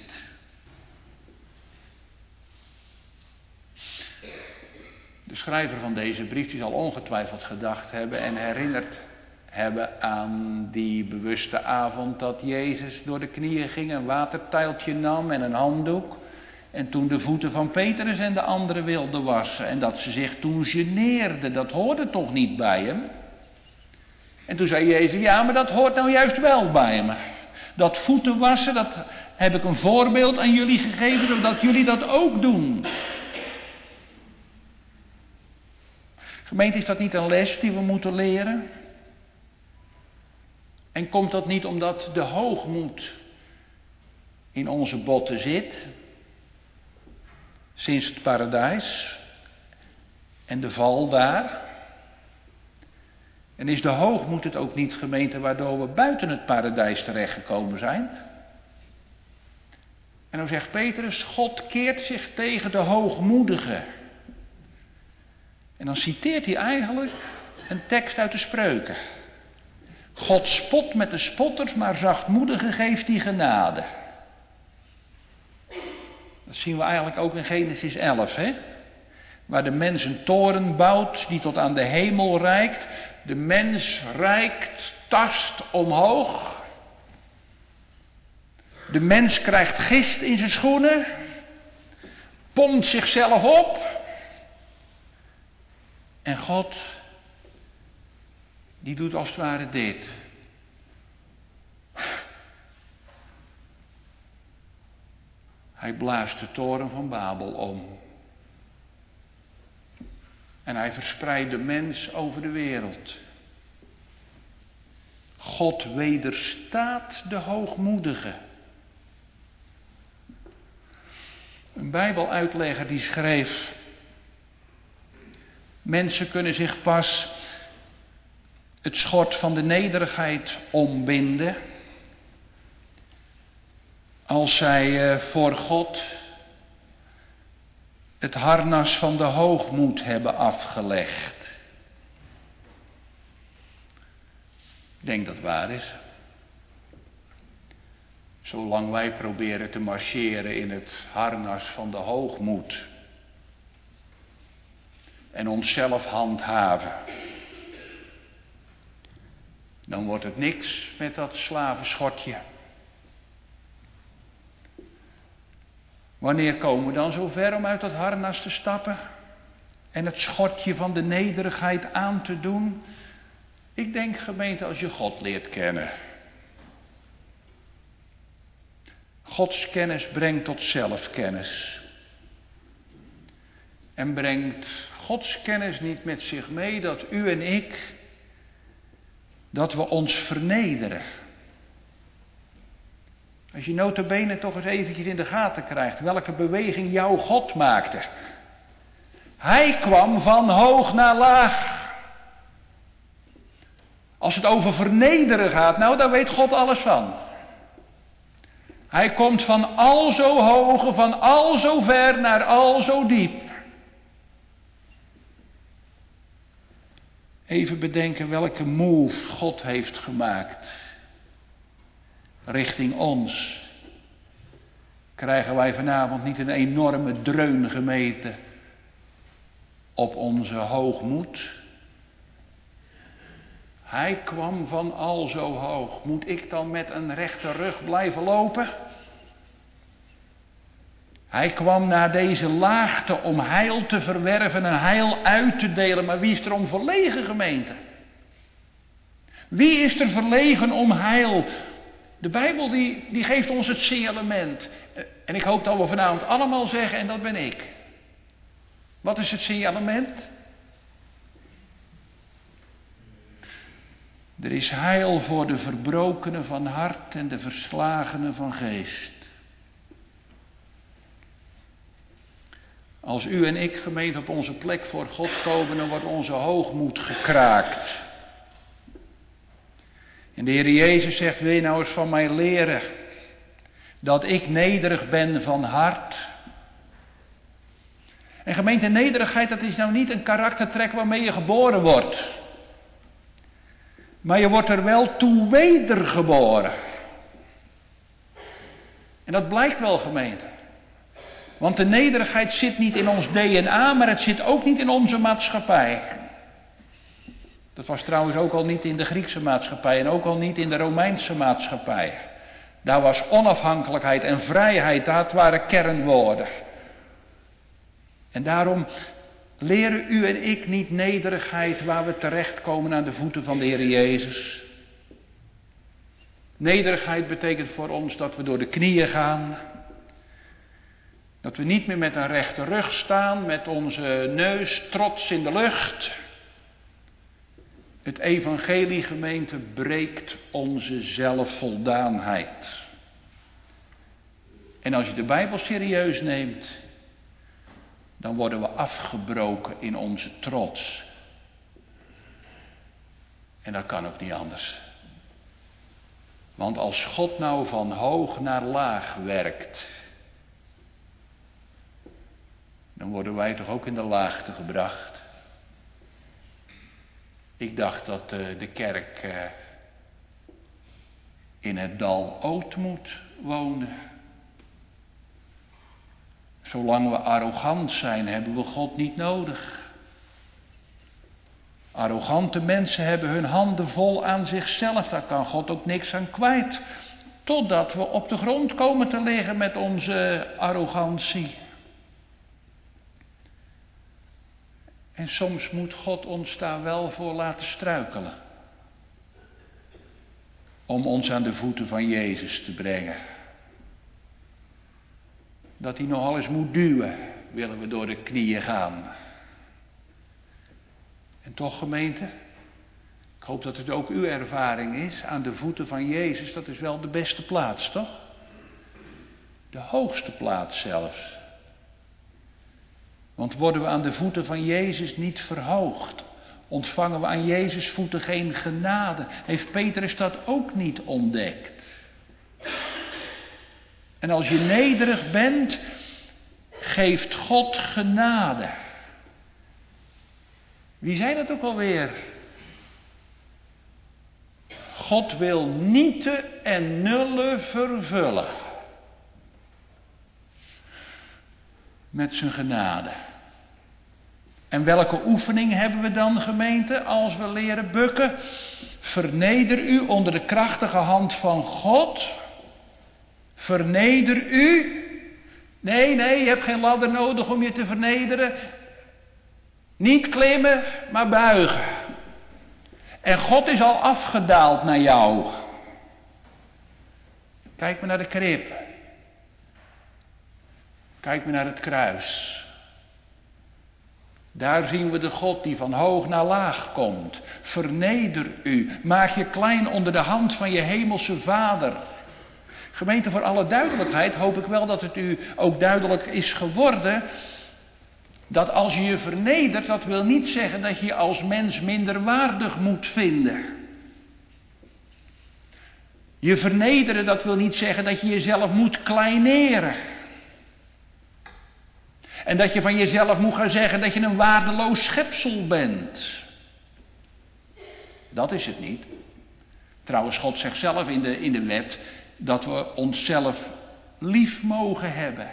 De schrijver van deze brief die zal ongetwijfeld gedacht hebben en herinnerd hebben aan die bewuste avond dat Jezus door de knieën ging, een watertuiltje nam en een handdoek. En toen de voeten van Petrus en de anderen wilden wassen. En dat ze zich toen geneerden. Dat hoorde toch niet bij hem? En toen zei Jezus, ja, maar dat hoort nou juist wel bij me. Dat voeten wassen, dat heb ik een voorbeeld aan jullie gegeven, zodat jullie dat ook doen. Gemeente, is dat niet een les die we moeten leren? En En komt dat niet omdat de hoogmoed in onze botten zit, sinds het paradijs en de val daar? En is de hoogmoed het ook niet, gemeente, waardoor we buiten het paradijs terechtgekomen zijn? En dan zegt Petrus, God keert zich tegen de hoogmoedigen. En dan citeert hij eigenlijk een tekst uit de Spreuken. God spot met de spotters, maar zachtmoedigen geeft hij genade. Dat zien we eigenlijk ook in Genesis elf, hè? Waar de mens een toren bouwt die tot aan de hemel reikt. De mens reikt, tast omhoog. De mens krijgt gist in zijn schoenen. Pompt zichzelf op. En God, die doet als het ware dit. Hij blaast de toren van Babel om. En hij verspreidt de mens over de wereld. God wederstaat de hoogmoedigen. Een Bijbeluitlegger die schreef: mensen kunnen zich pas het schort van de nederigheid ombinden als zij voor God het harnas van de hoogmoed hebben afgelegd. Ik denk dat het waar is. Zolang wij proberen te marcheren in het harnas van de hoogmoed en onszelf handhaven, dan wordt het niks met dat slavenschotje. Wanneer komen we dan zo ver om uit dat harnas te stappen en het schotje van de nederigheid aan te doen? Ik denk, gemeente, als je God leert kennen. Gods kennis brengt tot zelfkennis. En brengt Gods kennis niet met zich mee dat u en ik, dat we ons vernederen. Als je nota bene toch eens eventjes in de gaten krijgt welke beweging jouw God maakte. Hij kwam van hoog naar laag. Als het over vernederen gaat, nou daar weet God alles van. Hij komt van al zo hoog, van al zo ver naar al zo diep. Even bedenken welke move God heeft gemaakt. Richting ons. Krijgen wij vanavond niet een enorme dreun gemeten op onze hoogmoed? Hij kwam van al zo hoog. Moet ik dan met een rechte rug blijven lopen? Hij kwam naar deze laagte om heil te verwerven en heil uit te delen. Maar wie is er om verlegen, gemeente? Wie is er verlegen om heil? De Bijbel die, die geeft ons het signalement. En ik hoop dat we vanavond allemaal zeggen, en dat ben ik. Wat is het signalement? Er is heil voor de verbrokenen van hart en de verslagenen van geest. Als u en ik, gemeente, op onze plek voor God komen, dan wordt onze hoogmoed gekraakt. En de Heer Jezus zegt, wil je nou eens van mij leren dat ik nederig ben van hart? En gemeente, nederigheid, dat is nou niet een karaktertrek waarmee je geboren wordt. Maar je wordt er wel toe wedergeboren. En dat blijkt wel, gemeente. Want de nederigheid zit niet in ons D N A, maar het zit ook niet in onze maatschappij. Dat was trouwens ook al niet in de Griekse maatschappij en ook al niet in de Romeinse maatschappij. Daar was onafhankelijkheid en vrijheid, dat waren kernwoorden. En daarom leren u en ik niet nederigheid waar we terechtkomen aan de voeten van de Heer Jezus. Nederigheid betekent voor ons dat we door de knieën gaan. Dat we niet meer met een rechte rug staan, met onze neus trots in de lucht. Het evangelie, gemeente, breekt onze zelfvoldaanheid. En als je de Bijbel serieus neemt, dan worden we afgebroken in onze trots. En dat kan ook niet anders. Want als God nou van hoog naar laag werkt, dan worden wij toch ook in de laagte gebracht. Ik dacht dat uh, de kerk uh, in het dal Ootmoed woonde. Zolang we arrogant zijn, hebben we God niet nodig. Arrogante mensen hebben hun handen vol aan zichzelf. Daar kan God ook niks aan kwijt. Totdat we op de grond komen te liggen met onze arrogantie. En soms moet God ons daar wel voor laten struikelen. Om ons aan de voeten van Jezus te brengen. Dat hij nogal eens moet duwen, willen we door de knieën gaan. En toch, gemeente, ik hoop dat het ook uw ervaring is, aan de voeten van Jezus, dat is wel de beste plaats, toch? De hoogste plaats zelfs. Want worden we aan de voeten van Jezus niet verhoogd, ontvangen we aan Jezus voeten geen genade, heeft Petrus dat ook niet ontdekt. En als je nederig bent, geeft God genade. Wie zei dat ook alweer? God wil nieten en nullen vervullen. Met zijn genade. En welke oefening hebben we dan, gemeente, als we leren bukken? Verneder u onder de krachtige hand van God. Verneder u. Nee, nee, je hebt geen ladder nodig om je te vernederen. Niet klimmen, maar buigen. En God is al afgedaald naar jou. Kijk maar naar de krib. Kijk maar naar het kruis. Daar zien we de God die van hoog naar laag komt. Verneder u. Maak je klein onder de hand van je hemelse Vader. Gemeente, voor alle duidelijkheid hoop ik wel dat het u ook duidelijk is geworden. Dat als je je vernedert, dat wil niet zeggen dat je je als mens minderwaardig moet vinden. Je vernederen, dat wil niet zeggen dat je jezelf moet kleineren. En dat je van jezelf moet gaan zeggen dat je een waardeloos schepsel bent. Dat is het niet. Trouwens, God zegt zelf in de, in de wet dat we onszelf lief mogen hebben.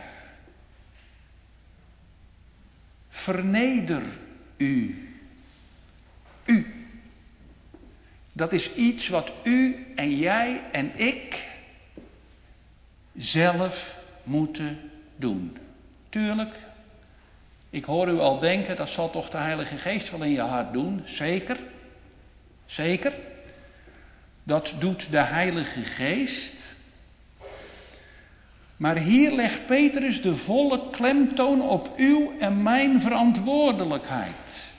Verneder u. U. Dat is iets wat u en jij en ik zelf moeten doen. Tuurlijk, ik hoor u al denken, dat zal toch de Heilige Geest wel in je hart doen. Zeker. Zeker. Dat doet de Heilige Geest. Maar hier legt Petrus de volle klemtoon op uw en mijn verantwoordelijkheid.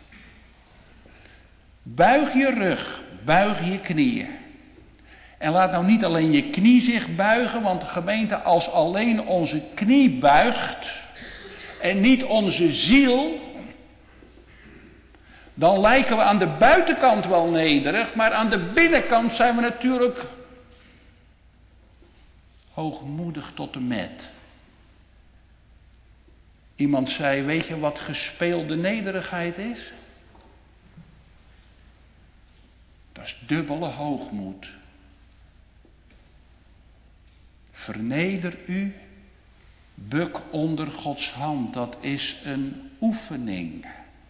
Buig je rug, buig je knieën. En laat nou niet alleen je knie zich buigen, want de gemeente, als alleen onze knie buigt en niet onze ziel, dan lijken we aan de buitenkant wel nederig, maar aan de binnenkant zijn we natuurlijk hoogmoedig tot de met. Iemand zei, weet je wat gespeelde nederigheid is? Dat is dubbele hoogmoed. Verneder u, buk onder Gods hand. Dat is een oefening.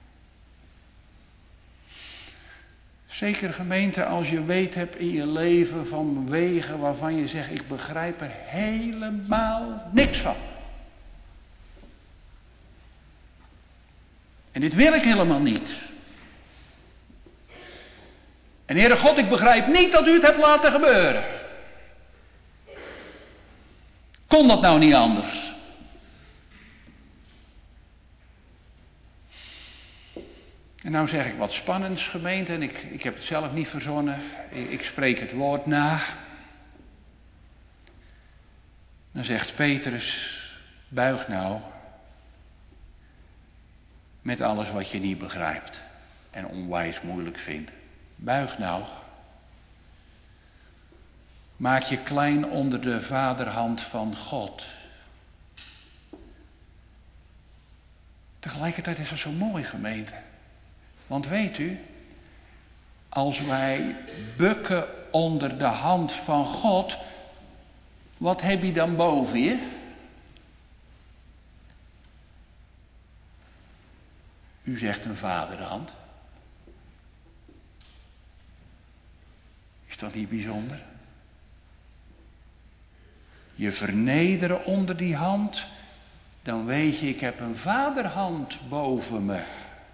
Zeker, gemeente, als je weet hebt in je leven van wegen waarvan je zegt, ik begrijp er helemaal niks van. En dit wil ik helemaal niet. En Heere God, ik begrijp niet dat u het hebt laten gebeuren. Kon dat nou niet anders? En nou zeg ik wat spannends, gemeente, en ik, ik heb het zelf niet verzonnen. Ik, ik spreek het woord na. Dan zegt Petrus, buig nou met alles wat je niet begrijpt en onwijs moeilijk vindt. Buig nou. Maak je klein onder de vaderhand van God. Tegelijkertijd is het zo mooi, gemeente. Want weet u, als wij bukken onder de hand van God, wat heb je dan boven je? U zegt een vaderhand. Is dat niet bijzonder? Je vernederen onder die hand, dan weet je, ik heb een vaderhand boven me.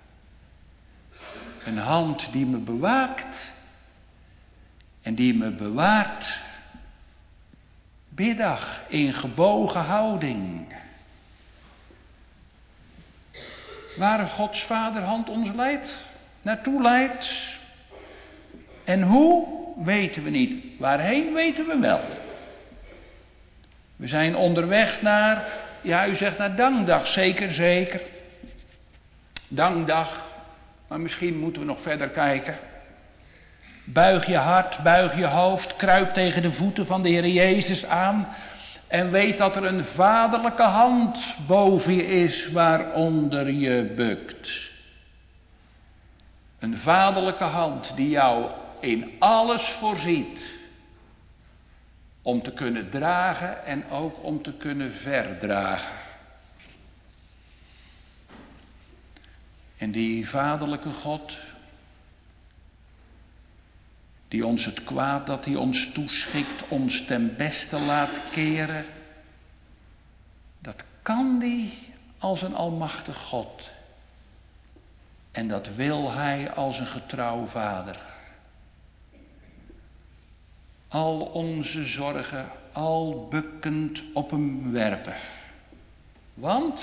Een hand die me bewaakt en die me bewaart. Biddag in gebogen houding. Waar Gods vaderhand ons leidt, naartoe leidt. En hoe, weten we niet. Waarheen, weten we wel. We zijn onderweg naar, ja, u zegt naar dankdag, zeker, zeker. Dankdag, maar misschien moeten we nog verder kijken. Buig je hart, buig je hoofd, kruip tegen de voeten van de Heer Jezus aan. En weet dat er een vaderlijke hand boven je is waaronder je bukt. Een vaderlijke hand die jou in alles voorziet. Om te kunnen dragen en ook om te kunnen verdragen. En die vaderlijke God, die ons het kwaad dat hij ons toeschikt, ons ten beste laat keren. Dat kan die als een almachtig God. En dat wil hij als een getrouw vader. Al onze zorgen, al bukkend op hem werpen. Want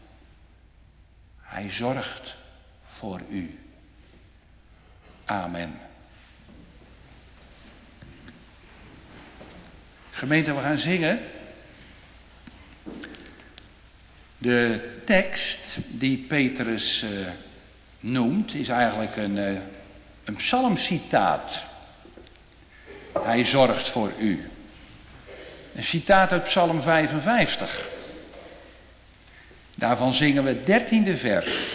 hij zorgt voor u. Amen. Gemeente, we gaan zingen. De tekst die Petrus uh, noemt is eigenlijk een, uh, een psalmcitaat. Hij zorgt voor u. Een citaat uit Psalm vijfenvijftig. Daarvan zingen we het dertiende vers.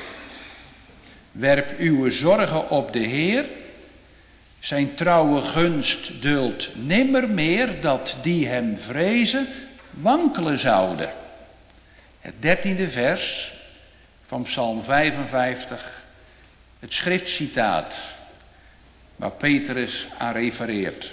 Werp uw zorgen op de Heer. Zijn trouwe gunst duldt nimmer meer dat die hem vrezen wankelen zouden. Het dertiende vers van Psalm vijfenvijftig. Het schriftcitaat waar Petrus aan refereert.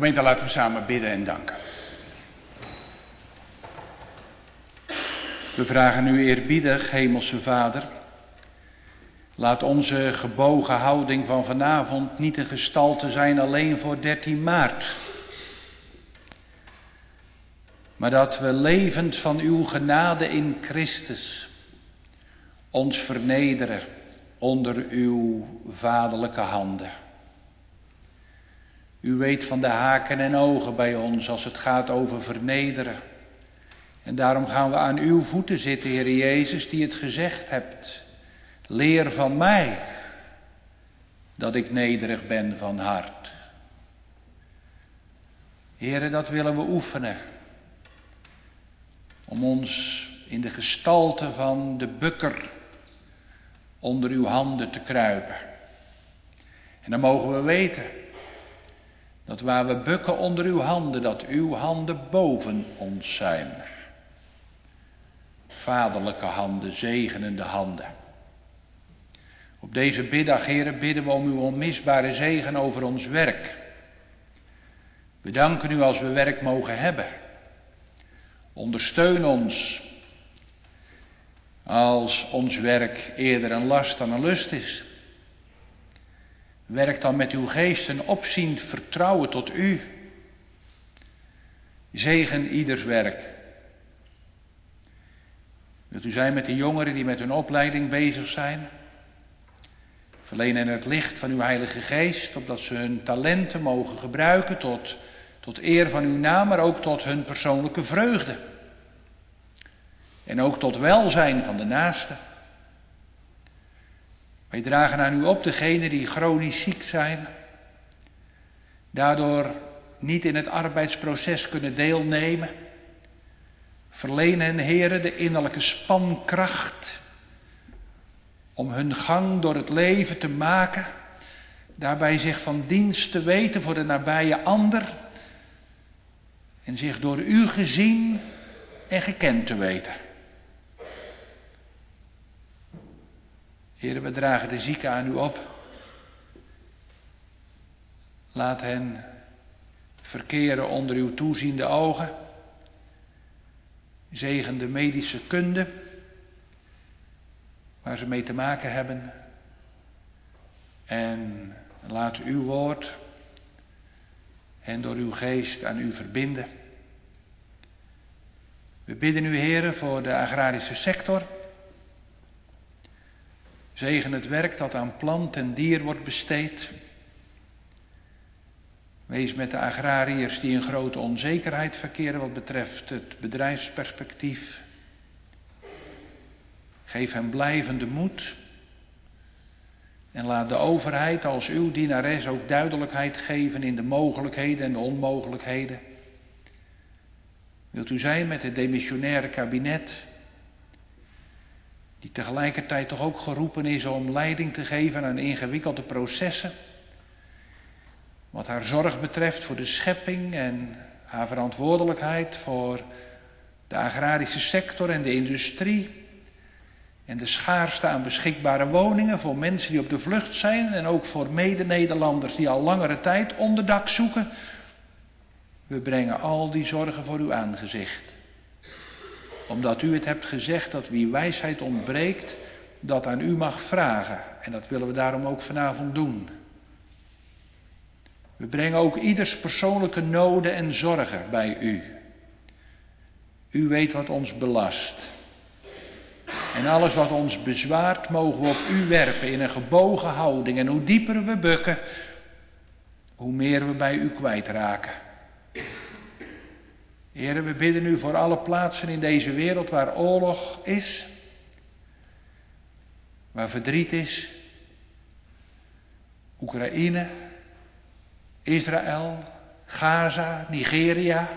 Gemeente, laten we samen bidden en danken. We vragen u eerbiedig, Hemelse Vader, laat onze gebogen houding van vanavond niet een gestalte zijn alleen voor dertien maart. Maar dat we levend van uw genade in Christus ons vernederen onder uw vaderlijke handen. U weet van de haken en ogen bij ons als het gaat over vernederen. En daarom gaan we aan uw voeten zitten, Heer Jezus, die het gezegd hebt. Leer van mij dat ik nederig ben van hart. Heere, dat willen we oefenen. Om ons in de gestalte van de bukker onder uw handen te kruipen. En dan mogen we weten dat waar we bukken onder uw handen, dat uw handen boven ons zijn. Vaderlijke handen, zegenende handen. Op deze biddag, Heere, bidden we om uw onmisbare zegen over ons werk. We danken u als we werk mogen hebben. Ondersteun ons als ons werk eerder een last dan een lust is. Werk dan met uw geest een opziend vertrouwen tot u. Zegen ieders werk. Wilt u zijn met de jongeren die met hun opleiding bezig zijn? Verleen hen het licht van uw Heilige Geest, opdat ze hun talenten mogen gebruiken tot, tot eer van uw naam, maar ook tot hun persoonlijke vreugde. En ook tot welzijn van de naaste. Wij dragen aan u op degenen die chronisch ziek zijn, daardoor niet in het arbeidsproces kunnen deelnemen. Verleen hen, Heere, de innerlijke spankracht om hun gang door het leven te maken, daarbij zich van dienst te weten voor de nabije ander en zich door u gezien en gekend te weten. Heere, we dragen de zieken aan u op. Laat hen verkeren onder uw toeziende ogen. Zegen de medische kunde waar ze mee te maken hebben. En laat uw woord hen door uw geest aan u verbinden. We bidden u, Heere, voor de agrarische sector. Zegen het werk dat aan plant en dier wordt besteed. Wees met de agrariërs die in grote onzekerheid verkeren wat betreft het bedrijfsperspectief. Geef hen blijvende moed. En laat de overheid als uw dienares ook duidelijkheid geven in de mogelijkheden en de onmogelijkheden. Wilt u zijn met het demissionaire kabinet, die tegelijkertijd toch ook geroepen is om leiding te geven aan ingewikkelde processen. Wat haar zorg betreft voor de schepping en haar verantwoordelijkheid voor de agrarische sector en de industrie. En de schaarste aan beschikbare woningen voor mensen die op de vlucht zijn. En ook voor mede-Nederlanders die al langere tijd onderdak zoeken. We brengen al die zorgen voor uw aangezicht. Omdat u het hebt gezegd dat wie wijsheid ontbreekt, dat aan u mag vragen. En dat willen we daarom ook vanavond doen. We brengen ook ieders persoonlijke noden en zorgen bij u. U weet wat ons belast. En alles wat ons bezwaart, mogen we op u werpen in een gebogen houding. En hoe dieper we bukken, hoe meer we bij u kwijtraken. Heere, we bidden u voor alle plaatsen in deze wereld waar oorlog is, waar verdriet is. Oekraïne, Israël, Gaza, Nigeria.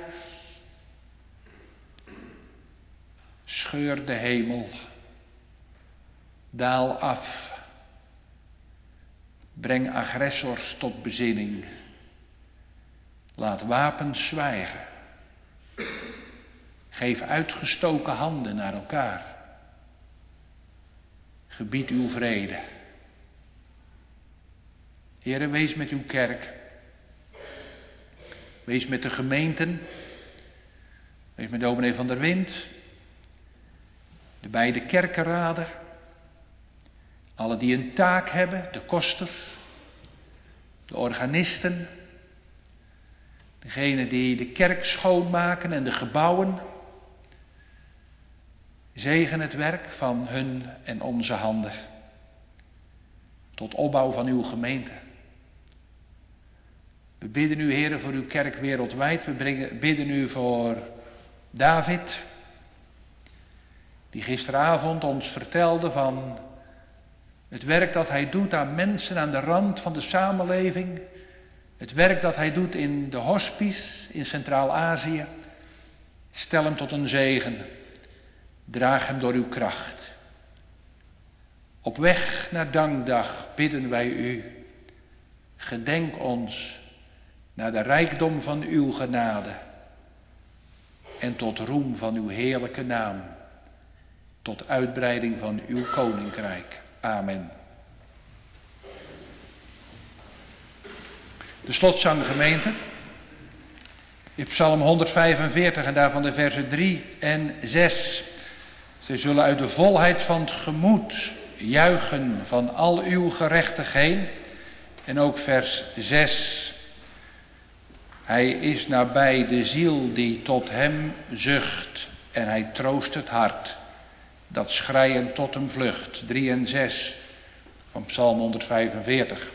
Scheur de hemel, daal af, breng agressors tot bezinning, laat wapens zwijgen, geef uitgestoken handen naar elkaar, gebied uw vrede. Heere, wees met uw kerk. Wees met de gemeenten. Wees met dominee van der Wind. De beide kerkenraden. Alle die een taak hebben. De kosters. De organisten. Degenen die de kerk schoonmaken en de gebouwen. Zegen het werk van hun en onze handen. Tot opbouw van uw gemeente. We bidden u, Heere, voor uw kerk wereldwijd. We brengen, bidden u voor David. Die gisteravond ons vertelde van het werk dat hij doet aan mensen aan de rand van de samenleving. Het werk dat hij doet in de hospice in Centraal-Azië. Stel hem tot een zegen. Draag hem door uw kracht. Op weg naar dankdag bidden wij u. Gedenk ons naar de rijkdom van uw genade. En tot roem van uw heerlijke naam. Tot uitbreiding van uw koninkrijk. Amen. De slotzang, gemeente. In Psalm honderdvijfenveertig en daarvan de versen drie en zes. Zij zullen uit de volheid van het gemoed juichen van al uw gerechtigheden. En ook vers zes. Hij is nabij de ziel die tot hem zucht. En hij troost het hart dat schreiend tot hem vlucht. drie en zes van Psalm honderdvijfenveertig.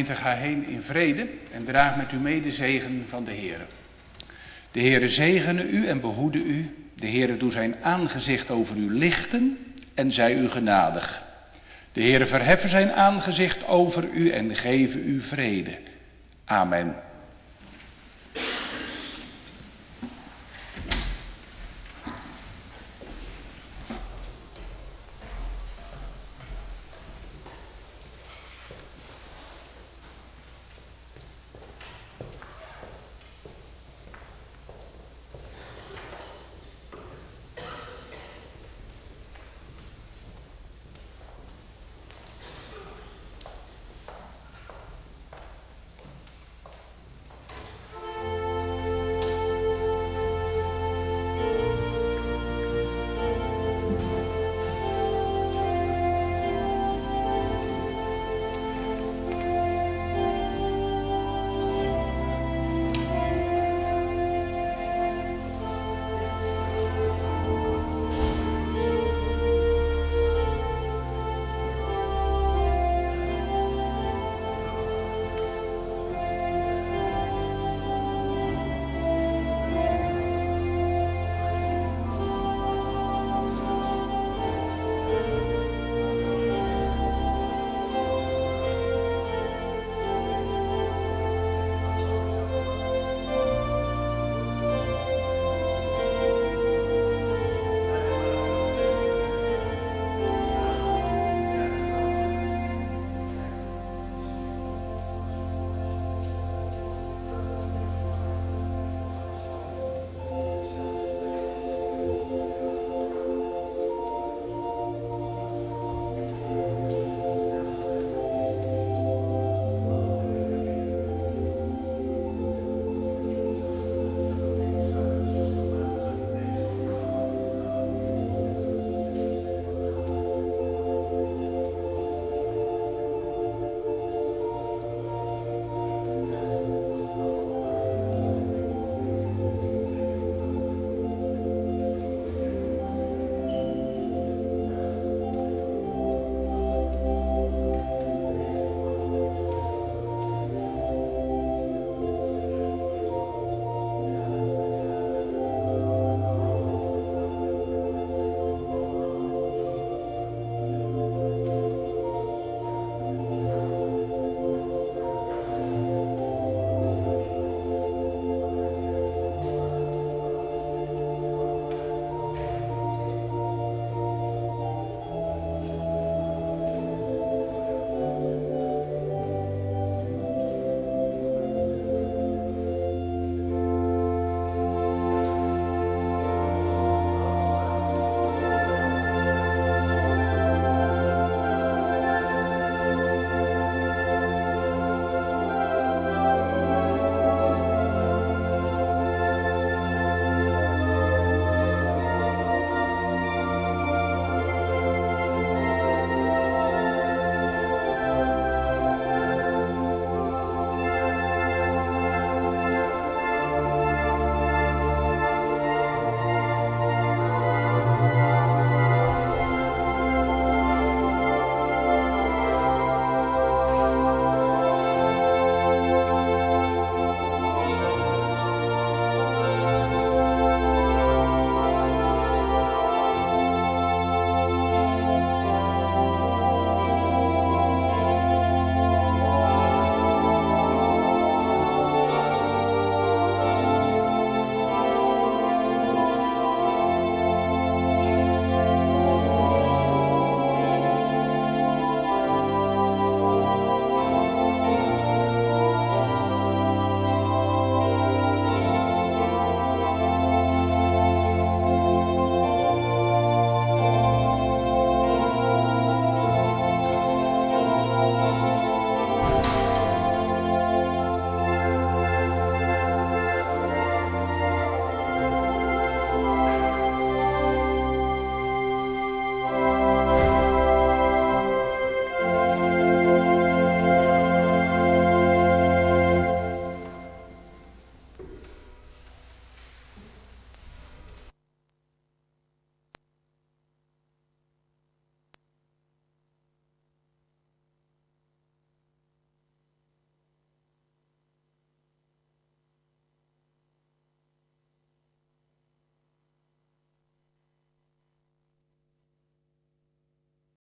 Gemeente, ga heen in vrede en draag met u mee de zegen van de Heere. De Heere zegene u en behoede u. De Heere doe zijn aangezicht over u lichten en zij u genadig. De Heere verheffen zijn aangezicht over u en geven u vrede. Amen.